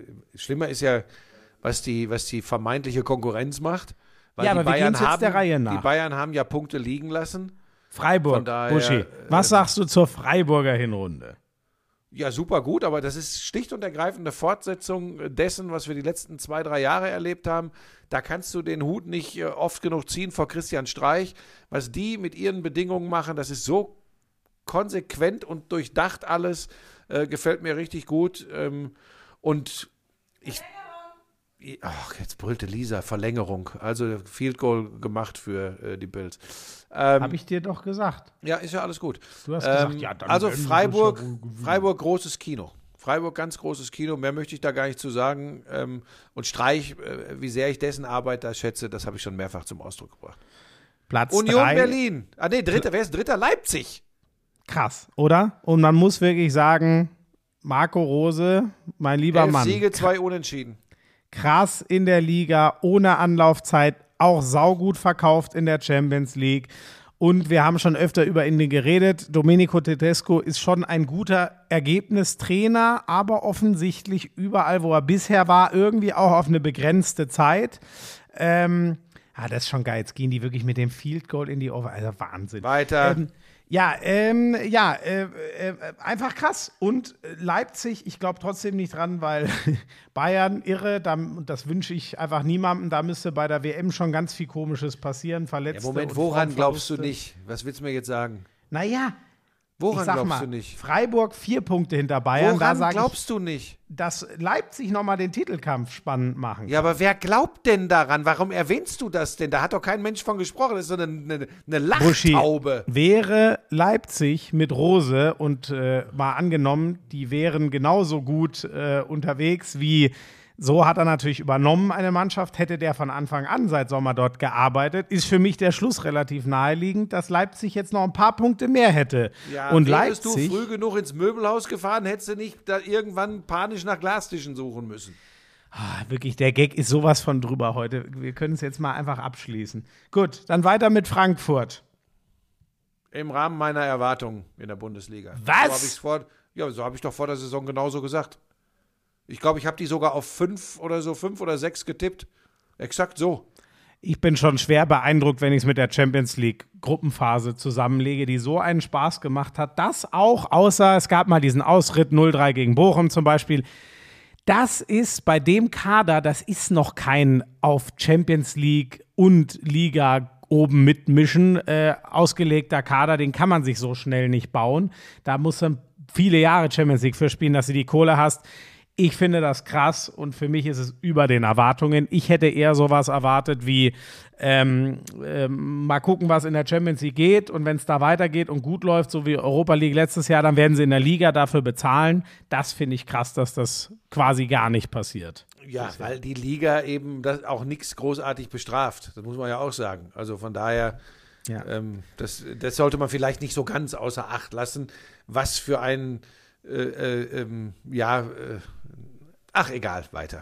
was die vermeintliche Konkurrenz macht. Weil Ja, die aber wir Bayern gehen jetzt der Reihe nach. Die Bayern haben ja Punkte liegen lassen. Freiburg, Von daher, Buschi, was sagst du zur Freiburger Hinrunde? Ja, super gut, aber das ist schlicht und ergreifend eine Fortsetzung dessen, was wir die letzten 2-3 Jahre erlebt haben. Da kannst du den Hut nicht oft genug ziehen vor Christian Streich. Was die mit ihren Bedingungen machen, das ist so konsequent und durchdacht alles. Gefällt mir richtig gut. Und ich... Ach, jetzt brüllte Lisa, Verlängerung. Also Field Goal gemacht für die Bills. Habe ich dir doch gesagt. Ja, ist ja alles gut. Du hast gesagt, ja, dann also werden sie Freiburg, das ja wohl gewinnen. Freiburg großes Kino. Freiburg ganz großes Kino. Mehr möchte ich da gar nicht zu sagen. Und Streich, wie sehr ich dessen Arbeit da schätze, das habe ich schon mehrfach zum Ausdruck gebracht. Platz Union 3. Berlin. Ah nee, Dritter. Wer ist Dritter? Leipzig. Krass, oder? Und man muss wirklich sagen, Marco Rose, mein lieber 11 Mann. Siege, 2 Unentschieden. Krass in der Liga, ohne Anlaufzeit, auch saugut verkauft in der Champions League. Und wir haben schon öfter über ihn geredet. Domenico Tedesco ist schon ein guter Ergebnistrainer, aber offensichtlich überall, wo er bisher war, irgendwie auch auf eine begrenzte Zeit. Das ist schon geil. Jetzt gehen die wirklich mit dem Field Goal in die Over. Also Wahnsinn. Weiter. Einfach krass. Und Leipzig, ich glaube trotzdem nicht dran, weil Bayern irre, und das wünsche ich einfach niemandem, da müsste bei der WM schon ganz viel Komisches passieren, Verletzte. Ja, Moment, woran glaubst du nicht? Was willst du mir jetzt sagen? Naja, Woran ich sag glaubst mal, du nicht? Freiburg 4 Punkte hinter Bayern. Woran da glaubst du nicht? dass Leipzig nochmal den Titelkampf spannend machen kann. Ja, aber wer glaubt denn daran? Warum erwähnst du das denn? Da hat doch kein Mensch von gesprochen. Das ist so eine Lachtaube. Wäre Leipzig mit Rose und mal angenommen, die wären genauso gut unterwegs wie. So hat er natürlich übernommen, eine Mannschaft, hätte der von Anfang an seit Sommer dort gearbeitet, ist für mich der Schluss relativ naheliegend, dass Leipzig jetzt noch ein paar Punkte mehr hätte. Ja, und wärst Leipzig, du früh genug ins Möbelhaus gefahren, hättest du nicht da irgendwann panisch nach Glastischen suchen müssen. Wirklich, der Gag ist sowas von drüber heute. Wir können es jetzt mal einfach abschließen. Gut, dann weiter mit Frankfurt. Im Rahmen meiner Erwartungen in der Bundesliga. Was? So habe ich doch vor der Saison genauso gesagt. Ich glaube, ich habe die sogar auf 5 oder 6 getippt. Exakt so. Ich bin schon schwer beeindruckt, wenn ich es mit der Champions League Gruppenphase zusammenlege, die so einen Spaß gemacht hat. Das auch, außer es gab mal diesen Ausritt 0-3 gegen Bochum zum Beispiel. Das ist bei dem Kader, das ist noch kein auf Champions League und Liga oben mitmischen ausgelegter Kader. Den kann man sich so schnell nicht bauen. Da muss man viele Jahre Champions League für spielen, dass du die Kohle hast. Ich finde das krass und für mich ist es über den Erwartungen. Ich hätte eher sowas erwartet wie mal gucken, was in der Champions League geht und wenn es da weitergeht und gut läuft, so wie Europa League letztes Jahr, dann werden sie in der Liga dafür bezahlen. Das finde ich krass, dass das quasi gar nicht passiert. Ja, weil die Liga eben das auch nichts großartig bestraft. Das muss man ja auch sagen. Also von daher, das sollte man vielleicht nicht so ganz außer Acht lassen, was für ein egal, weiter.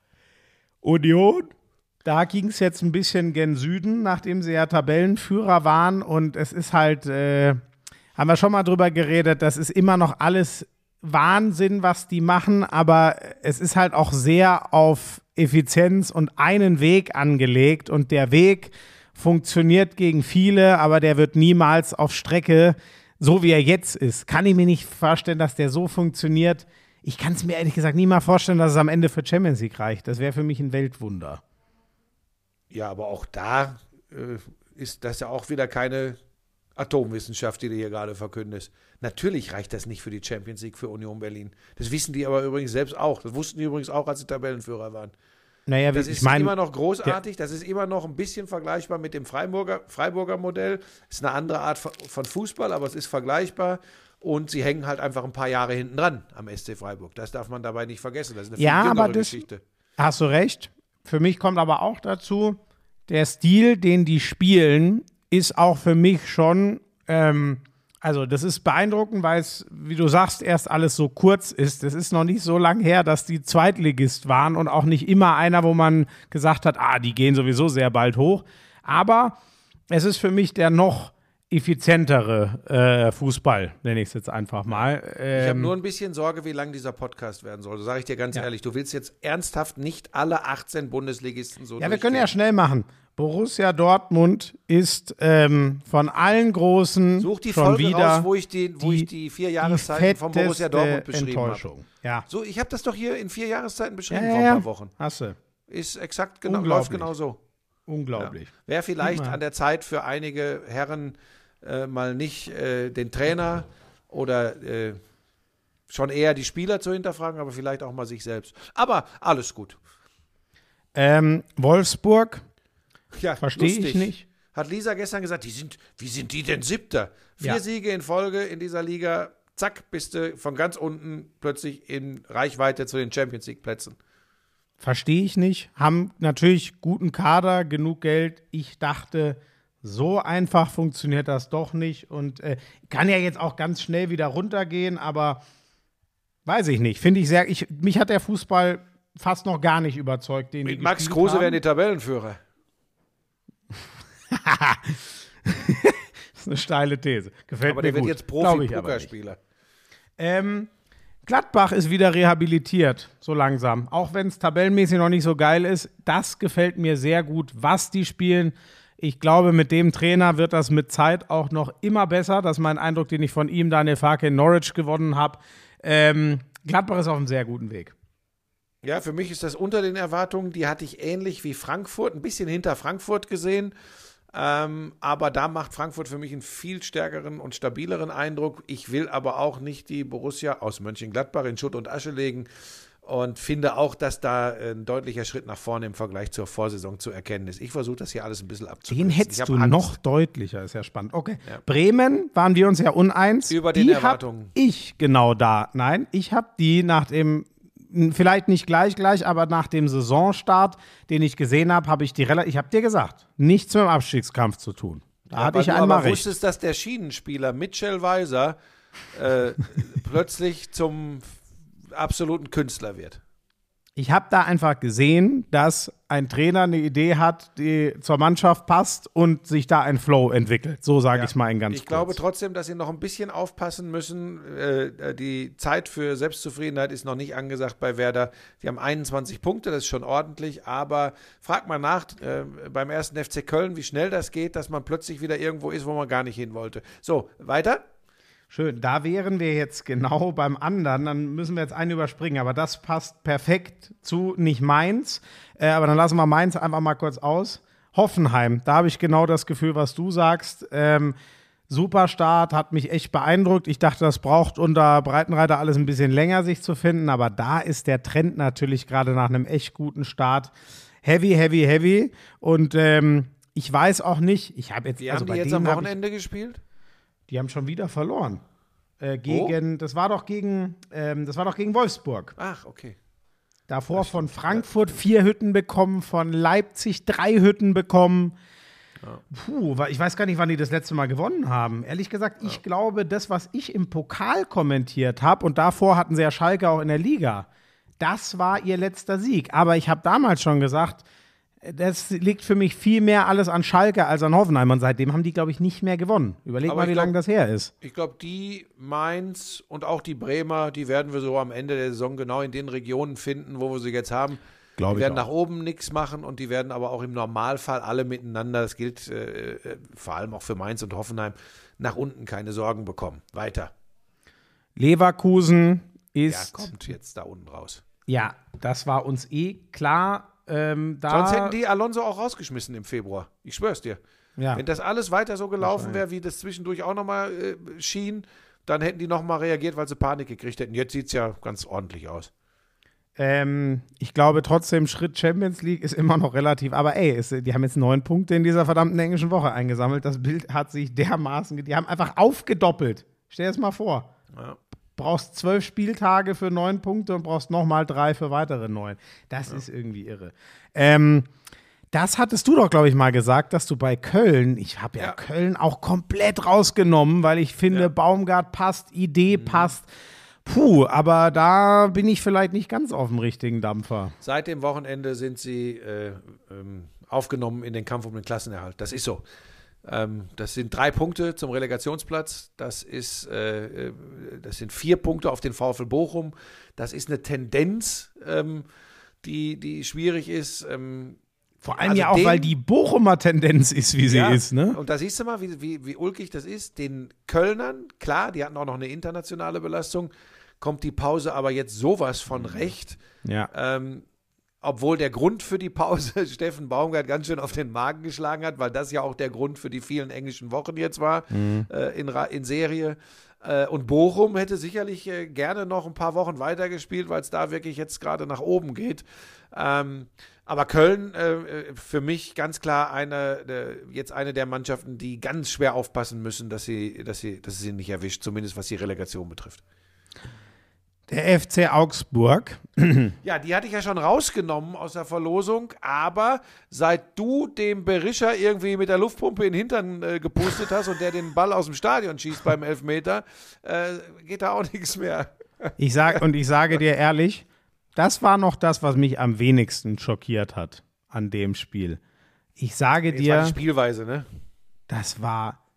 Union, da ging es jetzt ein bisschen gen Süden, nachdem sie ja Tabellenführer waren und es ist halt, haben wir schon mal drüber geredet, das ist immer noch alles Wahnsinn, was die machen, aber es ist halt auch sehr auf Effizienz und einen Weg angelegt und der Weg funktioniert gegen viele, aber der wird niemals auf Strecke, so wie er jetzt ist, kann ich mir nicht vorstellen, dass der so funktioniert. Ich kann es mir ehrlich gesagt nie mal vorstellen, dass es am Ende für Champions League reicht. Das wäre für mich ein Weltwunder. Ja, aber auch da ist das ja auch wieder keine Atomwissenschaft, die du hier gerade verkündest. Natürlich reicht das nicht für die Champions League für Union Berlin. Das wissen die aber übrigens selbst auch. Das wussten die übrigens auch, als sie Tabellenführer waren. Naja, das ist immer noch großartig, das ist immer noch ein bisschen vergleichbar mit dem Freiburger Modell. Es ist eine andere Art von Fußball, aber es ist vergleichbar und sie hängen halt einfach ein paar Jahre hinten dran am SC Freiburg. Das darf man dabei nicht vergessen. Das ist eine viel jüngere Geschichte. Hast du recht. Für mich kommt aber auch dazu, der Stil, den die spielen, ist auch für mich schon, also das ist beeindruckend, weil es, wie du sagst, erst alles so kurz ist. Es ist noch nicht so lang her, dass die Zweitligist waren und auch nicht immer einer, wo man gesagt hat, die gehen sowieso sehr bald hoch. Aber es ist für mich der noch effizientere Fußball, nenne ich es jetzt einfach mal. Ich habe nur ein bisschen Sorge, wie lang dieser Podcast werden soll. Das sage ich dir ganz ehrlich. Du willst jetzt ernsthaft nicht alle 18 Bundesligisten so wir können ja schnell machen. Borussia Dortmund ist von allen Großen Such die schon Folge wieder raus, wo ich die 4 Jahreszeiten von Borussia Dortmund beschrieben habe. Ja. So, ich habe das doch hier in 4 Jahreszeiten beschrieben vor ein paar Wochen. Hast du. Ist exakt genau, läuft genau so. Unglaublich. Ja. Wäre vielleicht an der Zeit für einige Herren mal nicht den Trainer oder schon eher die Spieler zu hinterfragen, aber vielleicht auch mal sich selbst. Aber alles gut. Wolfsburg, verstehe ich nicht. Hat Lisa gestern gesagt, wie sind die denn 7.? 4 Siege in Folge in dieser Liga, zack, bist du von ganz unten plötzlich in Reichweite zu den Champions League Plätzen. Verstehe ich nicht. Haben natürlich guten Kader, genug Geld. Ich dachte, so einfach funktioniert das doch nicht und kann ja jetzt auch ganz schnell wieder runtergehen, aber weiß ich nicht. Finde ich mich hat der Fußball fast noch gar nicht überzeugt. Den Mit Max Kruse werden die Tabellenführer. ist eine steile These. Gefällt Aber mir der wird gut. jetzt Glaube ich aber nicht. Profi-Pokerspieler. Gladbach ist wieder rehabilitiert, so langsam. Auch wenn es tabellenmäßig noch nicht so geil ist. Das gefällt mir sehr gut, was die spielen. Ich glaube, mit dem Trainer wird das mit Zeit auch noch immer besser. Das ist mein Eindruck, den ich von ihm, Daniel Farke, in Norwich gewonnen habe. Gladbach ist auf einem sehr guten Weg. Ja, für mich ist das unter den Erwartungen. Die hatte ich ähnlich wie Frankfurt, ein bisschen hinter Frankfurt gesehen. Aber da macht Frankfurt für mich einen viel stärkeren und stabileren Eindruck. Ich will aber auch nicht die Borussia aus Mönchengladbach in Schutt und Asche legen und finde auch, dass da ein deutlicher Schritt nach vorne im Vergleich zur Vorsaison zu erkennen ist. Ich versuche das hier alles ein bisschen abzukürzen. Den hättest du noch deutlicher, ist ja spannend. Okay. Ja. Bremen waren wir uns ja uneins. Über den Erwartungen. Ich genau da. Nein, ich habe die nach dem, vielleicht nicht gleich, aber nach dem Saisonstart, den ich gesehen habe, habe ich die ich habe dir gesagt, nichts mit dem Abstiegskampf zu tun. Da hatte ich einmal recht. Du wusstest, dass der Schienenspieler Mitchell Weiser plötzlich zum absoluten Künstler wird. Ich habe da einfach gesehen, dass ein Trainer eine Idee hat, die zur Mannschaft passt und sich da ein Flow entwickelt. So sage ich es mal in ganz kurz. Ich glaube trotzdem, dass sie noch ein bisschen aufpassen müssen. Die Zeit für Selbstzufriedenheit ist noch nicht angesagt bei Werder. Sie haben 21 Punkte, das ist schon ordentlich, aber frag mal nach beim 1. FC Köln, wie schnell das geht, dass man plötzlich wieder irgendwo ist, wo man gar nicht hin wollte. So, weiter? Schön, da wären wir jetzt genau beim anderen, dann müssen wir jetzt einen überspringen, aber das passt perfekt zu nicht Mainz, aber dann lassen wir Mainz einfach mal kurz aus. Hoffenheim, da habe ich genau das Gefühl, was du sagst. Super Start, hat mich echt beeindruckt. Ich dachte, das braucht unter Breitenreiter alles ein bisschen länger, sich zu finden, aber da ist der Trend natürlich gerade nach einem echt guten Start heavy und ich weiß auch nicht, ich habe jetzt... Wie haben die jetzt am Wochenende gespielt? Die haben schon wieder verloren. Das war doch gegen Wolfsburg. Ach, okay. Davor von Frankfurt 4 Hütten bekommen, von Leipzig 3 Hütten bekommen. Ja. Ich weiß gar nicht, wann die das letzte Mal gewonnen haben. Ehrlich gesagt, ich glaube, das, was ich im Pokal kommentiert habe, und davor hatten sie ja Schalke auch in der Liga, das war ihr letzter Sieg. Aber ich habe damals schon gesagt, das liegt für mich viel mehr alles an Schalke als an Hoffenheim. Und seitdem haben die, glaube ich, nicht mehr gewonnen. Überleg mal, wie lange das her ist. Ich glaube, die Mainz und auch die Bremer, die werden wir so am Ende der Saison genau in den Regionen finden, wo wir sie jetzt haben. Die werden nach oben nichts machen und die werden aber auch im Normalfall alle miteinander, das gilt vor allem auch für Mainz und Hoffenheim, nach unten keine Sorgen bekommen. Weiter. Leverkusen ist... Ja, kommt jetzt da unten raus. Ja, das war uns klar. Sonst hätten die Alonso auch rausgeschmissen im Februar. Ich schwör's dir. Ja. Wenn das alles weiter so gelaufen wäre, wie das zwischendurch auch nochmal schien, dann hätten die nochmal reagiert, weil sie Panik gekriegt hätten. Jetzt sieht's ja ganz ordentlich aus. Ich glaube trotzdem, Schritt Champions League ist immer noch relativ. Aber die haben jetzt 9 Punkte in dieser verdammten englischen Woche eingesammelt. Das Bild hat sich dermaßen... Die haben einfach aufgedoppelt. Stell dir das mal vor. Ja. Brauchst 12 Spieltage für 9 Punkte und brauchst nochmal 3 für weitere 9. Das ist irgendwie irre. Das hattest du doch, glaube ich, mal gesagt, dass du bei Köln, ich habe ja Köln auch komplett rausgenommen, weil ich finde, Baumgart passt, Idee passt. Aber da bin ich vielleicht nicht ganz auf dem richtigen Dampfer. Seit dem Wochenende sind sie aufgenommen in den Kampf um den Klassenerhalt. Das ist so. Das sind 3 Punkte zum Relegationsplatz. Das sind 4 Punkte auf den VfL Bochum. Das ist eine Tendenz, die schwierig ist. Vor allem ja auch, weil die Bochumer Tendenz ist, wie sie ist. Ne? Und da siehst du mal, wie ulkig das ist. Den Kölnern, klar, die hatten auch noch eine internationale Belastung, kommt die Pause aber jetzt sowas von recht. Ja. Obwohl der Grund für die Pause Steffen Baumgart ganz schön auf den Magen geschlagen hat, weil das ja auch der Grund für die vielen englischen Wochen jetzt war in Serie. Und Bochum hätte sicherlich gerne noch ein paar Wochen weitergespielt, weil es da wirklich jetzt gerade nach oben geht. Aber Köln für mich ganz klar eine der Mannschaften, die ganz schwer aufpassen müssen, dass sie nicht erwischt, zumindest was die Relegation betrifft. Der FC Augsburg. Ja, die hatte ich ja schon rausgenommen aus der Verlosung, aber seit du dem Berischer irgendwie mit der Luftpumpe in den Hintern gepustet hast und der den Ball aus dem Stadion schießt beim Elfmeter, geht da auch nichts mehr. Ich sage dir ehrlich, das war noch das, was mich am wenigsten schockiert hat an dem Spiel. Ich sage dir, war die Spielweise, ne? das war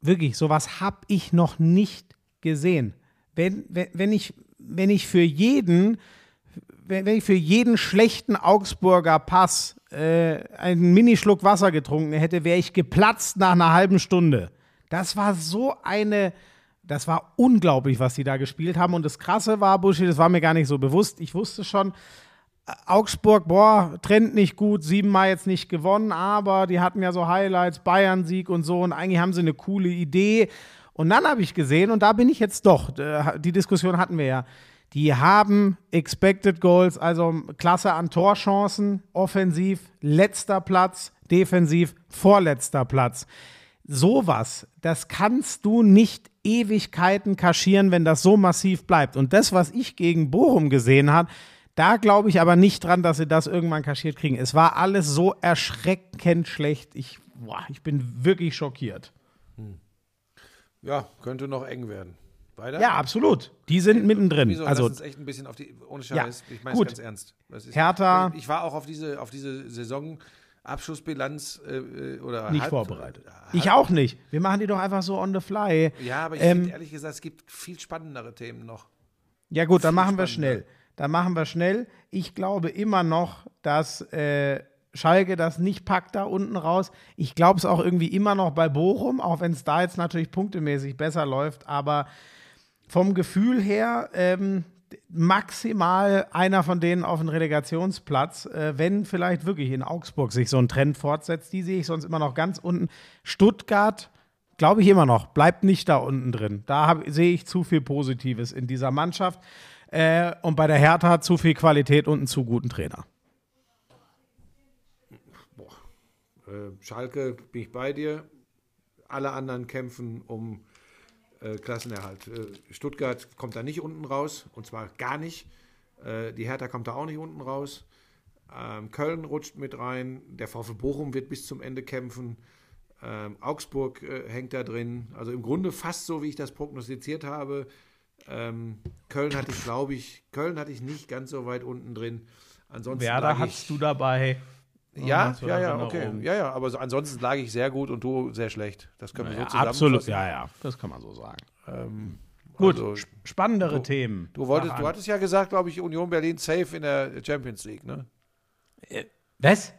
wirklich, sowas habe ich noch nicht gesehen. Wenn ich für jeden schlechten Augsburger Pass einen Minischluck Wasser getrunken hätte, wäre ich geplatzt nach einer halben Stunde. Das war das war unglaublich, was die da gespielt haben. Und das Krasse war, Buschi, das war mir gar nicht so bewusst. Ich wusste schon, Augsburg, Trend nicht gut, 7-mal jetzt nicht gewonnen, aber die hatten ja so Highlights, Bayern-Sieg und so. Und eigentlich haben sie eine coole Idee. Und dann habe ich gesehen, und da bin ich jetzt doch, die Diskussion hatten wir ja, die haben Expected Goals, also Klasse an Torchancen, offensiv letzter Platz, defensiv vorletzter Platz. Sowas, das kannst du nicht Ewigkeiten kaschieren, wenn das so massiv bleibt. Und das, was ich gegen Bochum gesehen habe, da glaube ich aber nicht dran, dass sie das irgendwann kaschiert kriegen. Es war alles so erschreckend schlecht. Ich bin wirklich schockiert. Ja, könnte noch eng werden. Weiter? Ja, absolut. Die sind mittendrin. Wieso? Also, Lass uns echt ein bisschen auf die, ohne Scheiß, Ja, ich meine es gut. ganz ernst. Das ist, Hertha- Ich war auch auf diese Saisonabschlussbilanz oder nicht vorbereitet. Ich auch nicht. Wir machen die doch einfach so on the fly. Ja, aber ich finde ehrlich gesagt, es gibt viel spannendere Themen noch. Ja gut, dann Viel machen wir spannender. schnell. Ich glaube immer noch, dass Schalke das nicht packt da unten raus. Ich glaube es auch irgendwie immer noch bei Bochum, auch wenn es da jetzt natürlich punktemäßig besser läuft. Aber vom Gefühl her maximal einer von denen auf den Relegationsplatz, wenn vielleicht wirklich in Augsburg sich so ein Trend fortsetzt. Die sehe ich sonst immer noch ganz unten. Stuttgart, glaube ich immer noch, bleibt nicht da unten drin. Da sehe ich zu viel Positives in dieser Mannschaft. Und bei der Hertha zu viel Qualität und einen zu guten Trainer. Schalke, bin ich bei dir. Alle anderen kämpfen um Klassenerhalt. Stuttgart kommt da nicht unten raus, und zwar gar nicht. Die Hertha kommt da auch nicht unten raus. Köln rutscht mit rein. Der VfL Bochum wird bis zum Ende kämpfen. Augsburg hängt da drin. Also im Grunde fast so, wie ich das prognostiziert habe. Köln hatte ich nicht ganz so weit unten drin. Ansonsten Werder hattest du dabei. Ja, okay. Ja, aber so, ansonsten lag ich sehr gut und du sehr schlecht. Das können wir so zusammenfassen. Absolut, ja, das kann man so sagen. Gut, also, spannendere Themen. Du hattest ja gesagt, glaube ich, Union Berlin safe in der Champions League, ne? Was?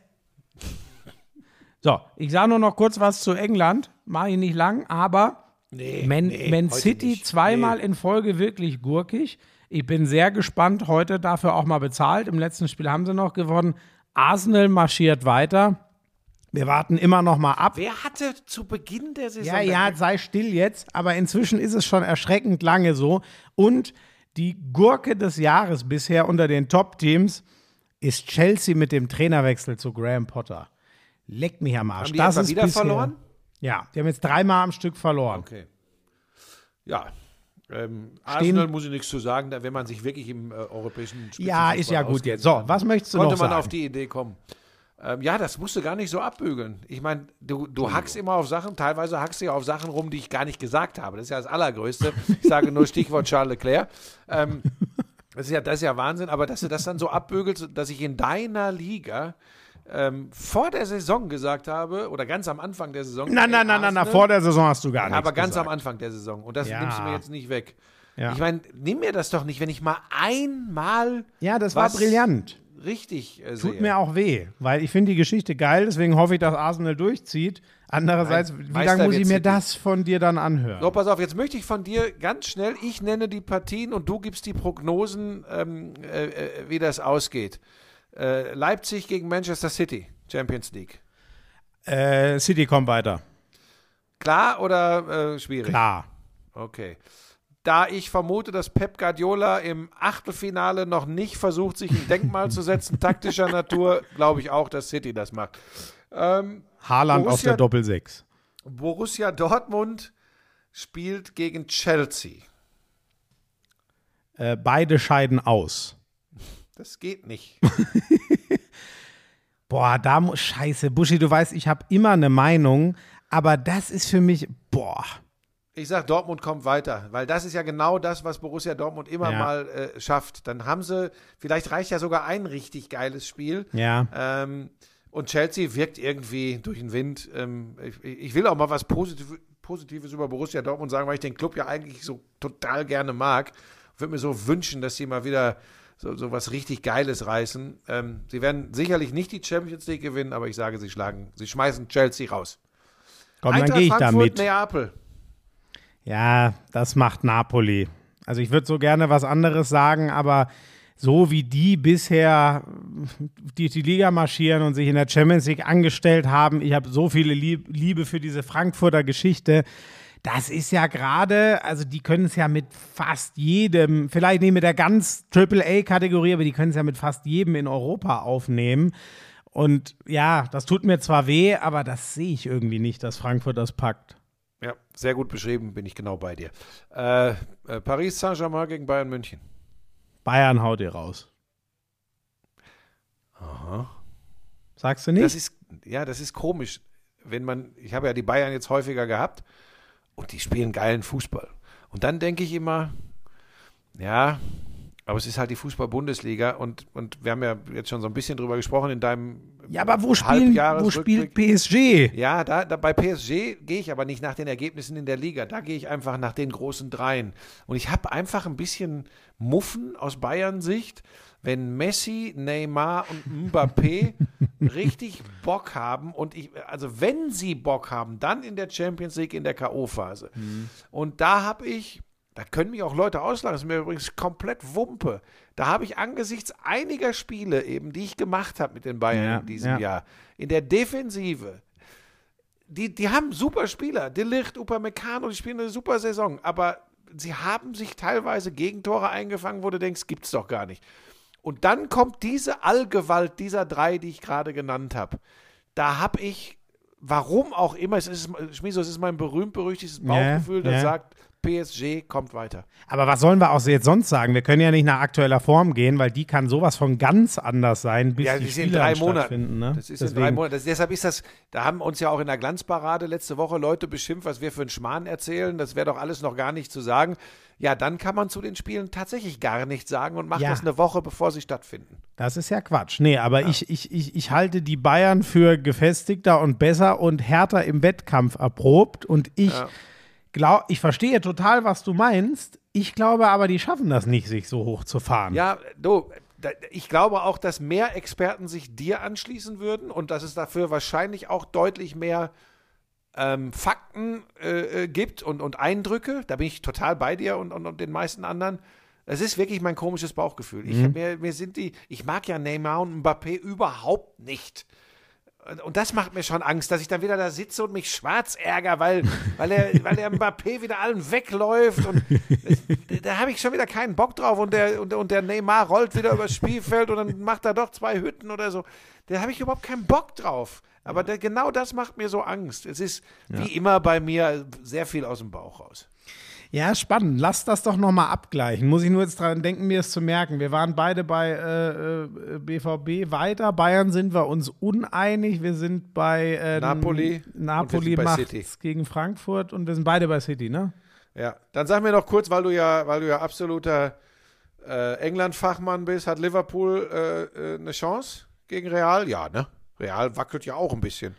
So, ich sage nur noch kurz was zu England. Mache ich nicht lang, aber Man City nicht. zweimal in Folge wirklich gurkig. Ich bin sehr gespannt. Heute dafür auch mal bezahlt. Im letzten Spiel haben sie noch gewonnen. Arsenal marschiert weiter. Wir warten immer noch mal ab. Wer hatte zu Beginn der Saison... Ja, sei still jetzt. Aber inzwischen ist es schon erschreckend lange so. Und die Gurke des Jahres bisher unter den Top-Teams ist Chelsea mit dem Trainerwechsel zu Graham Potter. Leck mich am Arsch. Haben die etwa wieder verloren? Ja, die haben jetzt 3-mal am Stück verloren. Okay. Ja, Arsenal muss ich nichts zu sagen, wenn man sich wirklich im europäischen Spitzenfußball Ja, ist ja gut auskennt, jetzt. So, was möchtest du noch konnte man sagen? auf die Idee kommen. Ja, das musst du gar nicht so abbügeln. Ich meine, du hackst immer auf Sachen, teilweise hackst du ja auf Sachen rum, die ich gar nicht gesagt habe. Das ist ja das Allergrößte. Ich sage nur Stichwort Charles Leclerc. Das ist ja Wahnsinn, aber dass du das dann so abbügelst, dass ich in deiner Liga vor der Saison gesagt habe, oder ganz am Anfang der Saison. Nein, vor der Saison hast du gar nichts aber ganz gesagt. am Anfang der Saison. Und das Ja. nimmst du mir jetzt nicht weg. Ja. Ich meine, nimm mir das doch nicht, wenn ich mal einmal Ja, das war brillant. richtig Tut sehe. mir auch weh, weil ich finde die Geschichte geil, deswegen hoffe ich, dass Arsenal durchzieht. Andererseits, Nein, wie Meister lange muss ich wird mir City. das von dir dann anhören? So, pass auf, jetzt möchte ich von dir ganz schnell, ich nenne die Partien und du gibst die Prognosen, wie das ausgeht. Leipzig gegen Manchester City, Champions League. City kommt weiter. Klar oder schwierig? Klar. Okay. Da ich vermute, dass Pep Guardiola im Achtelfinale noch nicht versucht, sich ein Denkmal zu setzen, taktischer Natur, glaube ich auch, dass City das macht. Haaland auf der Doppel-6. Borussia Dortmund spielt gegen Chelsea. Beide scheiden aus. Das geht nicht. Boah, scheiße, Buschi, du weißt, ich habe immer eine Meinung, aber das ist für mich, Ich sag, Dortmund kommt weiter, weil das ist ja genau das, was Borussia Dortmund immer mal schafft. Dann haben sie, vielleicht reicht ja sogar ein richtig geiles Spiel. Ja. Und Chelsea wirkt irgendwie durch den Wind. Ich will auch mal was Positives über Borussia Dortmund sagen, weil ich den Club ja eigentlich so total gerne mag. Ich würde mir so wünschen, dass sie mal wieder so was richtig Geiles reißen. Sie werden sicherlich nicht die Champions League gewinnen, aber ich sage, sie schmeißen Chelsea raus. Komm, dann Eintracht gehe ich da Frankfurt, mit. Neapel. Ja, das macht Napoli. Also ich würde so gerne was anderes sagen, aber so wie die bisher die Liga marschieren und sich in der Champions League angestellt haben, ich habe so viele Liebe für diese Frankfurter Geschichte. Das ist ja gerade, also die können es ja mit fast jedem, vielleicht nicht mit der ganz AAA-Kategorie, aber die können es ja mit fast jedem in Europa aufnehmen. Und ja, das tut mir zwar weh, aber das sehe ich irgendwie nicht, dass Frankfurt das packt. Ja, sehr gut beschrieben, bin ich genau bei dir. Paris Saint-Germain gegen Bayern München. Bayern haut ihr raus. Aha. Sagst du nicht? Das ist komisch. Ich habe ja die Bayern jetzt häufiger gehabt und die spielen geilen Fußball. Und dann denke ich immer, ja, aber es ist halt die Fußball-Bundesliga und wir haben ja jetzt schon so ein bisschen drüber gesprochen in deinem Ja, aber wo spielt PSG? Ja, da bei PSG gehe ich aber nicht nach den Ergebnissen in der Liga. Da gehe ich einfach nach den großen Dreien. Und ich habe einfach ein bisschen Muffen aus Bayern-Sicht, wenn Messi, Neymar und Mbappé richtig Bock haben also wenn sie Bock haben, dann in der Champions League in der K.O.-Phase. Und da können mich auch Leute auslachen, das ist mir übrigens komplett Wumpe. Da habe ich angesichts einiger Spiele eben, die ich gemacht habe mit den Bayern in diesem Jahr, in der Defensive, die haben super Spieler, De Ligt, Upamecano, die spielen eine super Saison, aber sie haben sich teilweise Gegentore eingefangen, wo du denkst, gibt's doch gar nicht. Und dann kommt diese Allgewalt dieser drei, die ich gerade genannt habe. Da habe ich, warum auch immer, Schmiso, es ist mein berühmt-berüchtigtes Bauchgefühl, das sagt, PSG kommt weiter. Aber was sollen wir auch jetzt sonst sagen? Wir können ja nicht nach aktueller Form gehen, weil die kann sowas von ganz anders sein, bis die Spiele in 3 Monaten. Ne? Das ist in 3 Monaten. Deshalb ist das, da haben uns ja auch in der Glanzparade letzte Woche Leute beschimpft, was wir für einen Schmarrn erzählen. Das wäre doch alles noch gar nicht zu sagen. Ja, dann kann man zu den Spielen tatsächlich gar nichts sagen und macht das eine Woche, bevor sie stattfinden. Das ist ja Quatsch. Nee, aber ich halte die Bayern für gefestigter und besser und härter im Wettkampf erprobt und ich verstehe total, was du meinst. Ich glaube aber, die schaffen das nicht, sich so hoch zu fahren. Ja, ich glaube auch, dass mehr Experten sich dir anschließen würden und dass es dafür wahrscheinlich auch deutlich mehr Fakten gibt und Eindrücke. Da bin ich total bei dir und den meisten anderen. Es ist wirklich mein komisches Bauchgefühl. Ich mag ja Neymar und Mbappé überhaupt nicht. Und das macht mir schon Angst, dass ich dann wieder da sitze und mich schwarz ärgere, weil der Mbappé wieder allen wegläuft. Und da habe ich schon wieder keinen Bock drauf. Und der Neymar rollt wieder übers Spielfeld und dann macht er doch 2 Hütten oder so. Da habe ich überhaupt keinen Bock drauf. Aber genau das macht mir so Angst. Es ist wie immer bei mir sehr viel aus dem Bauch raus. Ja, spannend. Lass das doch nochmal abgleichen. Muss ich nur jetzt dran denken, mir es zu merken. Wir waren beide bei BVB weiter. Bayern sind wir uns uneinig. Wir sind bei Napoli macht es gegen Frankfurt und wir sind beide bei City, ne? Ja, dann sag mir noch kurz, weil du ja absoluter England-Fachmann bist, hat Liverpool eine Chance gegen Real? Ja, ne? Real wackelt ja auch ein bisschen.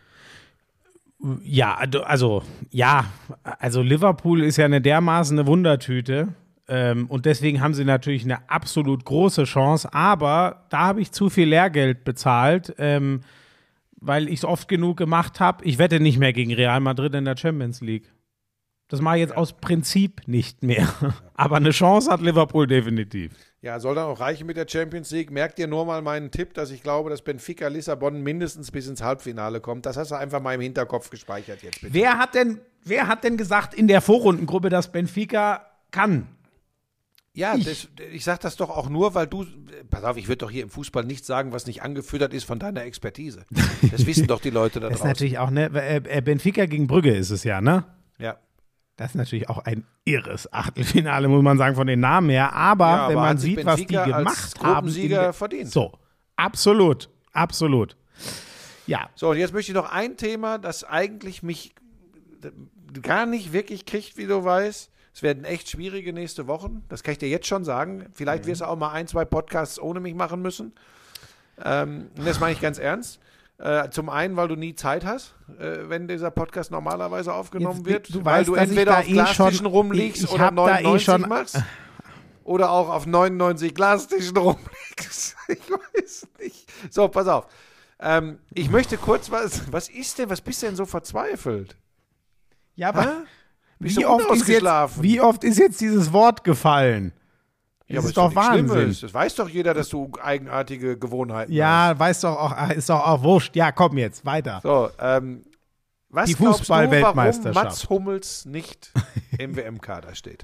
Ja, also Liverpool ist ja eine dermaßen eine Wundertüte und deswegen haben sie natürlich eine absolut große Chance, aber da habe ich zu viel Lehrgeld bezahlt, weil ich es oft genug gemacht habe. Ich wette nicht mehr gegen Real Madrid in der Champions League. Das mache ich jetzt aus Prinzip nicht mehr. Aber eine Chance hat Liverpool definitiv. Ja, soll dann auch reichen mit der Champions League. Merkt ihr nur mal meinen Tipp, dass ich glaube, dass Benfica Lissabon mindestens bis ins Halbfinale kommt. Das hast du einfach mal im Hinterkopf gespeichert jetzt, bitte. Wer hat denn gesagt in der Vorrundengruppe, dass Benfica kann? Ja, ich sage das doch auch nur, weil du, pass auf, ich würde doch hier im Fußball nichts sagen, was nicht angefüttert ist von deiner Expertise. Das wissen doch die Leute da draußen. Das ist natürlich auch, ne, Benfica gegen Brügge ist es ja, ne? Ja. Das ist natürlich auch ein irres Achtelfinale, muss man sagen, von den Namen her. Aber wenn man sieht, was die gemacht haben. Verdient. So, absolut. Ja. So, und jetzt möchte ich noch ein Thema, das eigentlich mich gar nicht wirklich kriegt, wie du weißt. Es werden echt schwierige nächste Wochen. Das kann ich dir jetzt schon sagen. Vielleicht wirst du auch mal 1, 2 Podcasts ohne mich machen müssen. Und das meine ich ganz ernst. Zum einen, weil du nie Zeit hast, wenn dieser Podcast normalerweise aufgenommen wird. Du weil weißt, du dass ich entweder da auf Glastischen rumliegst ich oder hab da 99 machst. Oder auch auf 99 Glastischen rumliegst. Ich weiß nicht. So, pass auf. Ich möchte kurz was ist denn, was bist du denn so verzweifelt? Ja, aber Bist du unausgeschlafen? wie oft ist jetzt dieses Wort gefallen? Ja, Das aber ist doch nichts Schlimmes. Wahnsinn. Das weiß doch jeder, dass du eigenartige Gewohnheiten hast. Ja, weiß doch auch, ist doch auch wurscht. Ja, komm jetzt, weiter. So, was Die glaubst du, warum Fußball-Weltmeisterschaft. Mats Hummels nicht im WM-Kader steht?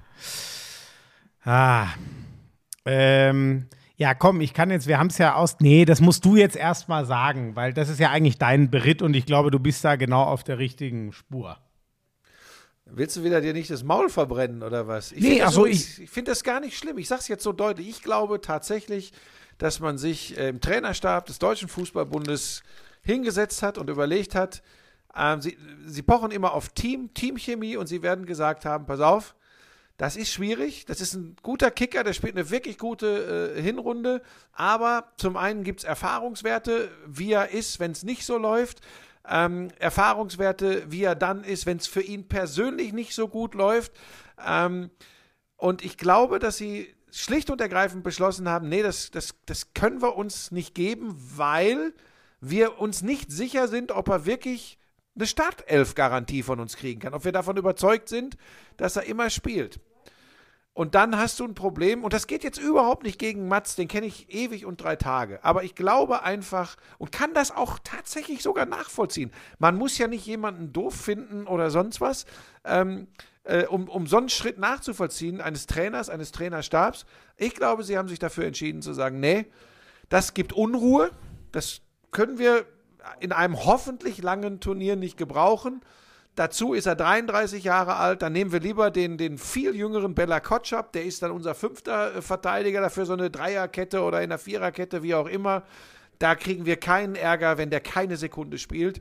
Ja, komm, wir haben es ja nee, das musst du jetzt erstmal sagen, weil das ist ja eigentlich dein Beritt und ich glaube, du bist da genau auf der richtigen Spur. Willst du wieder dir nicht das Maul verbrennen oder was? Nee, ich finde das gar nicht schlimm. Ich sage es jetzt so deutlich. Ich glaube tatsächlich, dass man sich im Trainerstab des Deutschen Fußballbundes hingesetzt hat und überlegt hat, sie pochen immer auf Teamchemie und sie werden gesagt haben, pass auf, das ist schwierig, das ist ein guter Kicker, der spielt eine wirklich gute Hinrunde, aber zum einen gibt es Erfahrungswerte, wie er ist, wenn es nicht so läuft, Erfahrungswerte, wie er dann ist, wenn es für ihn persönlich nicht so gut läuft. Und ich glaube, dass sie schlicht und ergreifend beschlossen haben, nee, das können wir uns nicht geben, weil wir uns nicht sicher sind, ob er wirklich eine Startelf-Garantie von uns kriegen kann, ob wir davon überzeugt sind, dass er immer spielt. Und dann hast du ein Problem, und das geht jetzt überhaupt nicht gegen Mats, den kenne ich ewig und 3 Tage, aber ich glaube einfach und kann das auch tatsächlich sogar nachvollziehen. Man muss ja nicht jemanden doof finden oder sonst was, um so einen Schritt nachzuvollziehen eines Trainers, eines Trainerstabs. Ich glaube, sie haben sich dafür entschieden zu sagen, nee, das gibt Unruhe, das können wir in einem hoffentlich langen Turnier nicht gebrauchen. Dazu ist er 33 Jahre alt, dann nehmen wir lieber den viel jüngeren Bella Kotschap, der ist dann unser 5. Verteidiger dafür, so eine Dreierkette oder in einer Viererkette, wie auch immer. Da kriegen wir keinen Ärger, wenn der keine Sekunde spielt.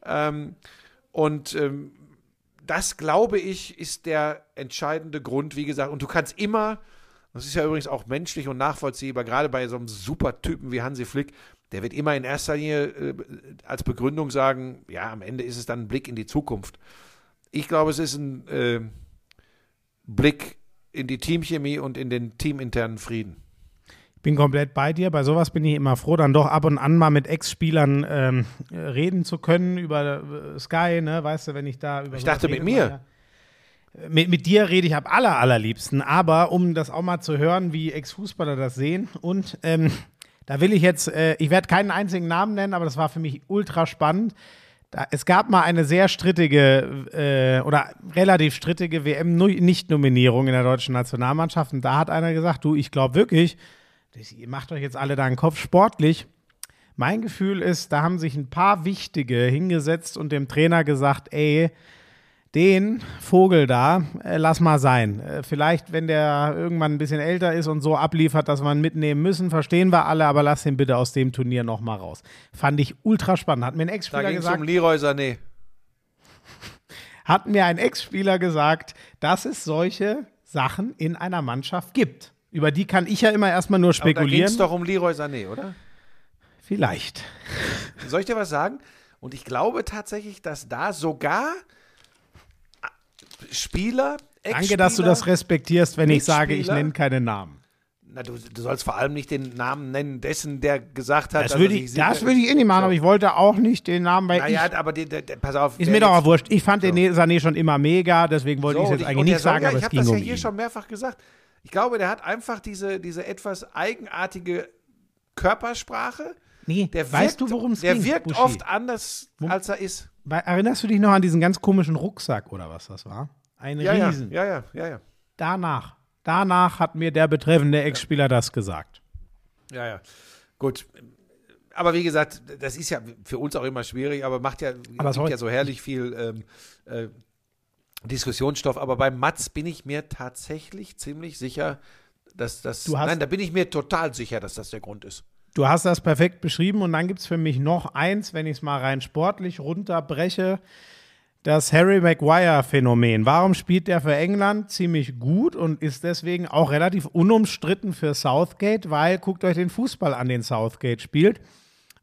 Das, glaube ich, ist der entscheidende Grund, wie gesagt. Und du kannst immer, das ist ja übrigens auch menschlich und nachvollziehbar, gerade bei so einem super Typen wie Hansi Flick, der wird immer in erster Linie als Begründung sagen, ja, am Ende ist es dann ein Blick in die Zukunft. Ich glaube, es ist ein Blick in die Teamchemie und in den teaminternen Frieden. Ich bin komplett bei dir. Bei sowas bin ich immer froh, dann doch ab und an mal mit Ex-Spielern reden zu können über Sky, ne, weißt du, wenn ich da über Ich dachte mit mir. Mit dir rede ich am allerliebsten, aber um das auch mal zu hören, wie Ex-Fußballer das sehen und da will ich jetzt, ich werde keinen einzigen Namen nennen, aber das war für mich ultra spannend. Es gab mal eine sehr strittige oder relativ strittige WM-Nicht-Nominierung in der deutschen Nationalmannschaft und da hat einer gesagt, du, ich glaube wirklich, ihr macht euch jetzt alle da einen Kopf sportlich. Mein Gefühl ist, da haben sich ein paar Wichtige hingesetzt und dem Trainer gesagt, ey, den Vogel da, lass mal sein. Vielleicht, wenn der irgendwann ein bisschen älter ist und so abliefert, dass wir ihn mitnehmen müssen, verstehen wir alle, aber lass ihn bitte aus dem Turnier nochmal raus. Fand ich ultra spannend. Hat mir ein Ex-Spieler Da ging es gesagt. um Leroy Sané. Hat mir ein Ex-Spieler gesagt, dass es solche Sachen in einer Mannschaft gibt. Über die kann ich ja immer erstmal nur Aber da ging spekulieren. es doch um Leroy Sané, oder? Vielleicht. Soll ich dir was sagen? Und ich glaube tatsächlich, dass da sogar Spieler, Danke, dass du das respektierst, wenn ich sage, ich Mitspieler. nenne keine Namen. Na, du sollst vor allem nicht den Namen nennen dessen, der gesagt hat, Das dass würde er ich sich sicher eh nicht machen, So. aber ich wollte auch nicht den Namen, weil Naja, aber pass auf. ist wer mir doch jetzt- auch wurscht. Ich fand So. den Sané schon immer mega, deswegen wollte ich es und jetzt und eigentlich der nicht sagen, soll aber ich es habe ging das ja um hier ihn. schon mehrfach gesagt. Ich glaube, der hat einfach diese etwas eigenartige Körpersprache. Nee, Der weißt wirkt, du, worum es Der ging, wirkt Buschi? oft anders, als er ist. Erinnerst du dich noch an diesen ganz komischen Rucksack oder was das war? Ein Riesen. Ja. Danach hat mir der betreffende Ex-Spieler das gesagt. Ja. Gut. Aber wie gesagt, das ist ja für uns auch immer schwierig, aber Aber gibt ja so herrlich viel Diskussionsstoff. Aber bei Mats bin ich mir tatsächlich ziemlich sicher, dass das. Nein, da bin ich mir total sicher, dass das der Grund ist. Du hast das perfekt beschrieben und dann gibt es für mich noch eins, wenn ich es mal rein sportlich runterbreche, das Harry Maguire-Phänomen. Warum spielt der für England ziemlich gut und ist deswegen auch relativ unumstritten für Southgate? Weil, guckt euch den Fußball an, den Southgate spielt.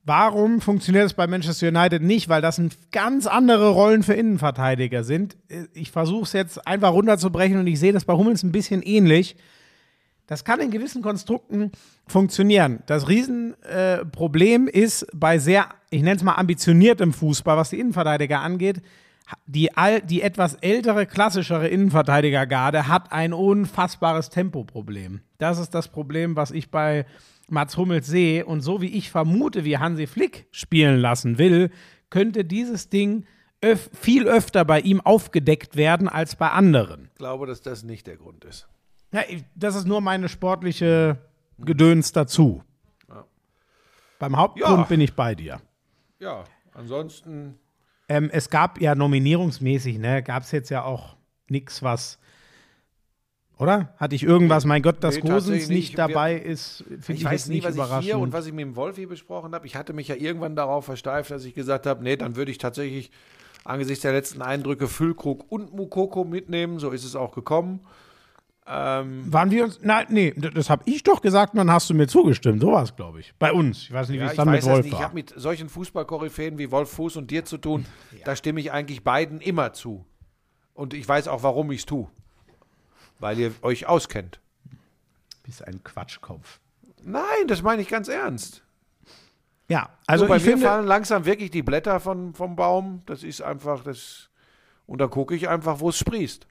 Warum funktioniert es bei Manchester United nicht? Weil das ganz andere Rollen für Innenverteidiger sind. Ich versuche es jetzt einfach runterzubrechen und ich sehe das bei Hummels ein bisschen ähnlich. Das kann in gewissen Konstrukten funktionieren. Das Riesenproblem ist bei sehr, ich nenne es mal ambitioniertem Fußball, was die Innenverteidiger angeht, die etwas ältere, klassischere Innenverteidigergarde hat ein unfassbares Tempoproblem. Das ist das Problem, was ich bei Mats Hummels sehe. Und so wie ich vermute, wie Hansi Flick spielen lassen will, könnte dieses Ding viel öfter bei ihm aufgedeckt werden als bei anderen. Ich glaube, dass das nicht der Grund ist. Ja, das ist nur meine sportliche Gedöns dazu. Ja. Beim Hauptgrund bin ich bei dir. Ja, ansonsten. Es gab ja nominierungsmäßig, gab es jetzt ja auch nichts, was. Oder? Hatte ich irgendwas? Mein Gott, dass Gosens nicht dabei ist, finde ich jetzt nicht überraschend. Ich hier und was ich mit dem Wolfi besprochen habe, ich hatte mich ja irgendwann darauf versteift, dass ich gesagt habe, nee, dann würde ich tatsächlich angesichts der letzten Eindrücke Füllkrug und Moukoko mitnehmen. So ist es auch gekommen. Waren wir uns? Nein, nee, das habe ich doch gesagt und dann hast du mir zugestimmt. So war es, glaube ich. Bei uns. Ich weiß nicht, wie es dann mit Wolf war. Ich habe mit solchen Fußballkoryphäen wie Wolf Fuß und dir zu tun. Ja. Da stimme ich eigentlich beiden immer zu. Und ich weiß auch, warum ich es tue. Weil ihr euch auskennt. Bist ein Quatschkopf. Nein, das meine ich ganz ernst. Ja, also bei ich mir finde, fallen langsam wirklich die Blätter vom Baum. Das ist einfach das. Und da gucke ich einfach, wo es sprießt.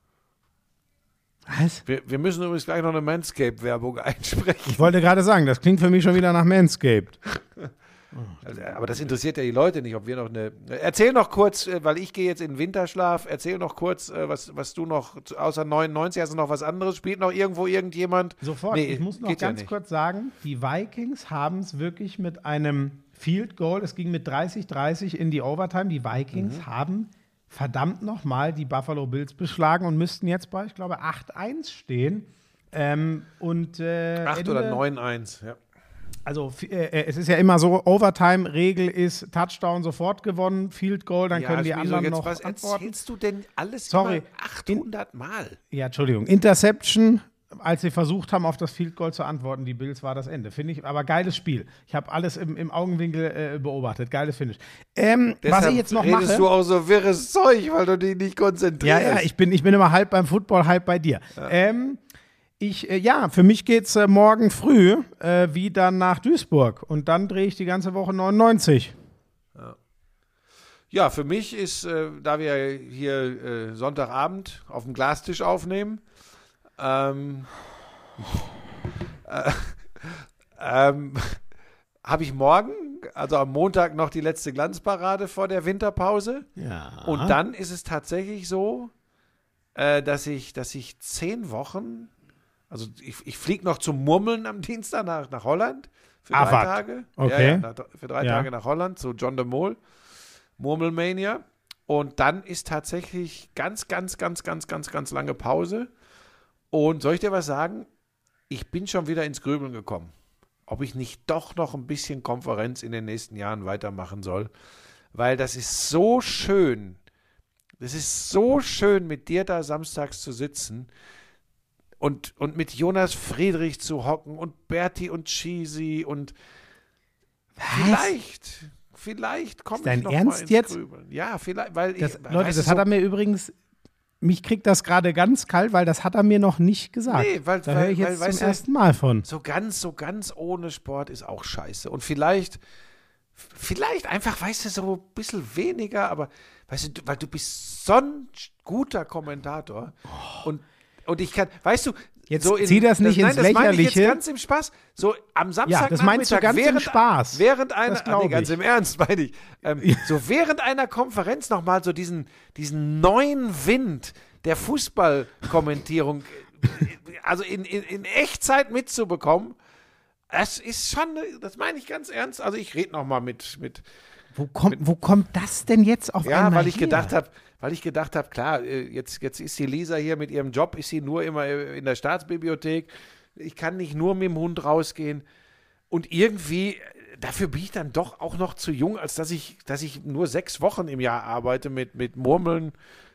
Was? Wir müssen übrigens gleich noch eine Manscaped-Werbung einsprechen. Ich wollte gerade sagen, das klingt für mich schon wieder nach Manscaped. Also, aber das interessiert ja die Leute nicht, ob wir noch eine. Erzähl noch kurz, weil ich gehe jetzt in den Winterschlaf, erzähl noch kurz, was du noch, außer 99 hast du noch was anderes, spielt noch irgendwo irgendjemand? Sofort, nee, ich muss noch ganz kurz sagen, die Vikings haben es wirklich mit einem Field Goal, es ging mit 30-30 in die Overtime, die Vikings haben verdammt nochmal die Buffalo Bills beschlagen und müssten jetzt bei, ich glaube, 8-1 stehen. 8 oder 9-1, ja. Also es ist ja immer so, Overtime-Regel ist Touchdown sofort gewonnen, Field Goal, dann können die anderen jetzt, noch was antworten. erzählst du denn alles Sorry. immer 800 Mal? Ja, Entschuldigung. Interception, als sie versucht haben, auf das Field Goal zu antworten, die Bills, war das Ende. Finde ich, aber geiles Spiel. Ich habe alles im Augenwinkel beobachtet. Geiles Finish. Was ich jetzt noch mache. Redest du auch so wirres Zeug, weil du dich nicht konzentrierst. Ja, ich bin immer halb beim Football, halb bei dir. Ja. Für mich geht es morgen früh wieder nach Duisburg und dann drehe ich die ganze Woche 99. Ja, für mich ist, da wir hier Sonntagabend auf dem Glastisch aufnehmen, habe ich morgen, also am Montag, noch die letzte Glanzparade vor der Winterpause. Ja. Und dann ist es tatsächlich so, dass ich 10 Wochen, also ich fliege noch zum Murmeln am Dienstag nach Holland für 3 Tage. Okay. Ja, für 3 Tage nach Holland zu John de Mol, Murmelmania. Und dann ist tatsächlich ganz lange Pause. Und soll ich dir was sagen? Ich bin schon wieder ins Grübeln gekommen, ob ich nicht doch noch ein bisschen Konferenz in den nächsten Jahren weitermachen soll. Weil das ist so schön. Das ist so schön, mit dir da samstags zu sitzen und mit Jonas Friedrich zu hocken und Berti und Cheesy und vielleicht komme ich noch mal ins Grübeln. Ja, vielleicht, weil Leute, das hat er mir übrigens. Mich kriegt das gerade ganz kalt, weil das hat er mir noch nicht gesagt. Nee, da höre ich jetzt zum ersten Mal von. So ganz ohne Sport ist auch scheiße. Und vielleicht einfach, weißt du, so ein bisschen weniger, aber weißt du, weil du bist so ein guter Kommentator. Und ich kann, weißt du, jetzt so zieh das nicht ins Lächerliche. Das meine ich jetzt ganz im Spaß. So am Samstag. Ja, das meinst du ganz im Spaß. Während einer, ganz im Ernst meine ich. So während einer Konferenz nochmal so diesen neuen Wind der Fußballkommentierung, also in Echtzeit mitzubekommen, das ist schon, das meine ich ganz ernst. Also ich rede nochmal mit. Wo kommt das denn jetzt auf einmal? Ja, weil ich gedacht habe, klar, jetzt ist die Lisa hier mit ihrem Job, ist sie nur immer in der Staatsbibliothek. Ich kann nicht nur mit dem Hund rausgehen. Und irgendwie, dafür bin ich dann doch auch noch zu jung, als dass ich nur 6 Wochen im Jahr arbeite mit Murmeln,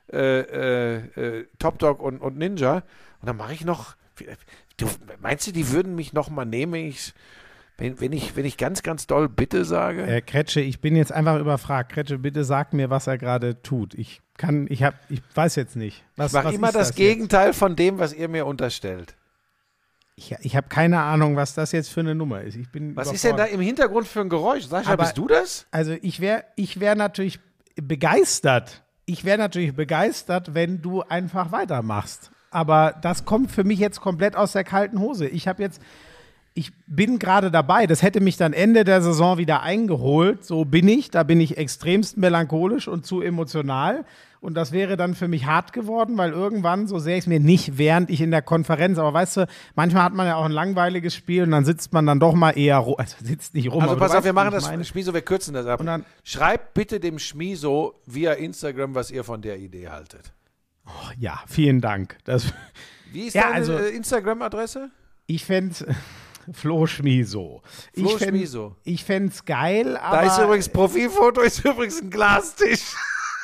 Top Dog und Ninja. Und dann mache ich noch, meinst du, die würden mich noch mal nehmen? Wenn ich ganz, ganz doll bitte sage. Kretsche, ich bin jetzt einfach überfragt. Kretsche, bitte sag mir, was er gerade tut. Ich weiß jetzt nicht. Ich mache immer das Gegenteil von dem, was ihr mir unterstellt. Ich habe keine Ahnung, was das jetzt für eine Nummer ist. Was ist denn da im Hintergrund für ein Geräusch? Sascha, bist du das? Also ich wär natürlich begeistert. Wenn du einfach weitermachst. Aber das kommt für mich jetzt komplett aus der kalten Hose. Ich bin gerade dabei, das hätte mich dann Ende der Saison wieder eingeholt. So bin ich, da bin ich extremst melancholisch und zu emotional. Und das wäre dann für mich hart geworden, weil irgendwann, so sehe ich es mir nicht, während ich in der Konferenz, aber weißt du, manchmal hat man ja auch ein langweiliges Spiel und dann sitzt man dann doch mal eher, sitzt nicht rum. Also pass auf, wir machen das, Schmieso, wir kürzen das ab. Und dann, schreibt bitte dem Schmieso via Instagram, was ihr von der Idee haltet. Oh, ja, vielen Dank. Wie ist deine Instagram-Adresse? Ich fände Flo Schmieso. Ich fände es geil, aber... Da ist übrigens, Profilfoto ist übrigens ein Glastisch.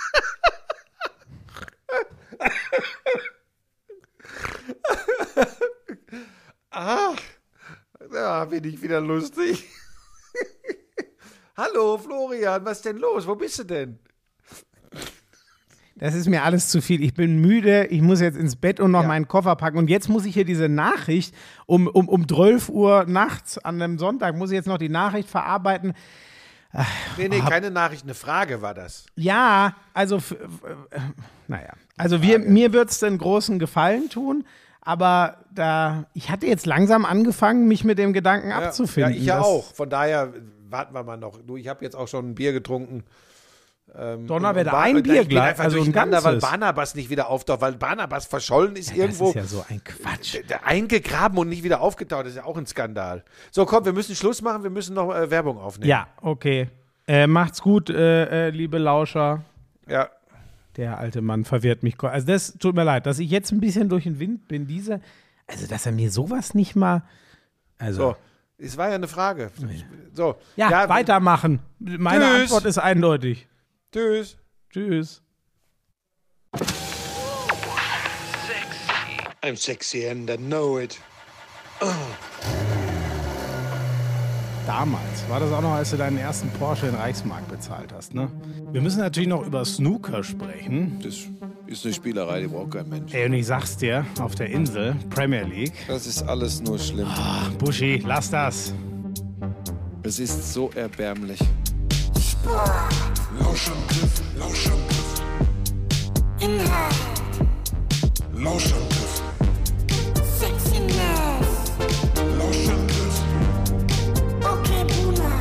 Da bin ich wieder lustig. Hallo Florian, was ist denn los? Wo bist du denn? Das ist mir alles zu viel. Ich bin müde, ich muss jetzt ins Bett und noch meinen Koffer packen. Und jetzt muss ich hier diese Nachricht um 12 Uhr nachts an einem Sonntag, muss ich jetzt noch die Nachricht verarbeiten. Nee, keine Nachricht, eine Frage war das. Ja, also, naja. Also mir wird es den großen Gefallen tun, aber ich hatte jetzt langsam angefangen, mich mit dem Gedanken abzufinden. Ja, ich ja auch. Von daher warten wir mal noch. Ich habe jetzt auch schon ein Bier getrunken. Donnerwetter, ein Bier gleich, also ein ganzes. Weil Barnabas nicht wieder auftaucht, weil Barnabas verschollen ist irgendwo. Das ist ja so ein Quatsch. Eingegraben und nicht wieder aufgetaucht, das ist ja auch ein Skandal. So, komm, wir müssen Schluss machen, wir müssen noch Werbung aufnehmen. Ja, okay. Macht's gut, liebe Lauscher. Ja. Der alte Mann verwirrt mich. Also das tut mir leid, dass ich jetzt ein bisschen durch den Wind bin. Also dass er mir sowas nicht mal... Also. So, es war ja eine Frage. So. Ja, weitermachen. Meine Antwort ist eindeutig. Tschüss. Tschüss. Sexy. I'm sexy and I know it. Damals war das auch noch, als du deinen ersten Porsche in Reichsmark bezahlt hast, ne? Wir müssen natürlich noch über Snooker sprechen. Das ist eine Spielerei, die braucht kein Mensch. Ey, und ich sag's dir, auf der Insel, Premier League. Das ist alles nur schlimm. Buschi, lass das. Es ist so erbärmlich. Lauschangriff, Lauschangriff. Inhalt. Lauschangriff. Sexiness. Lauschangriff. Okay, Buna.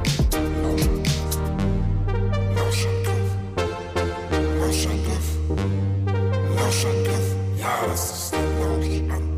Lauschangriff. Lauschangriff. Lauschangriff. Ja, das ist der Lauschangriff.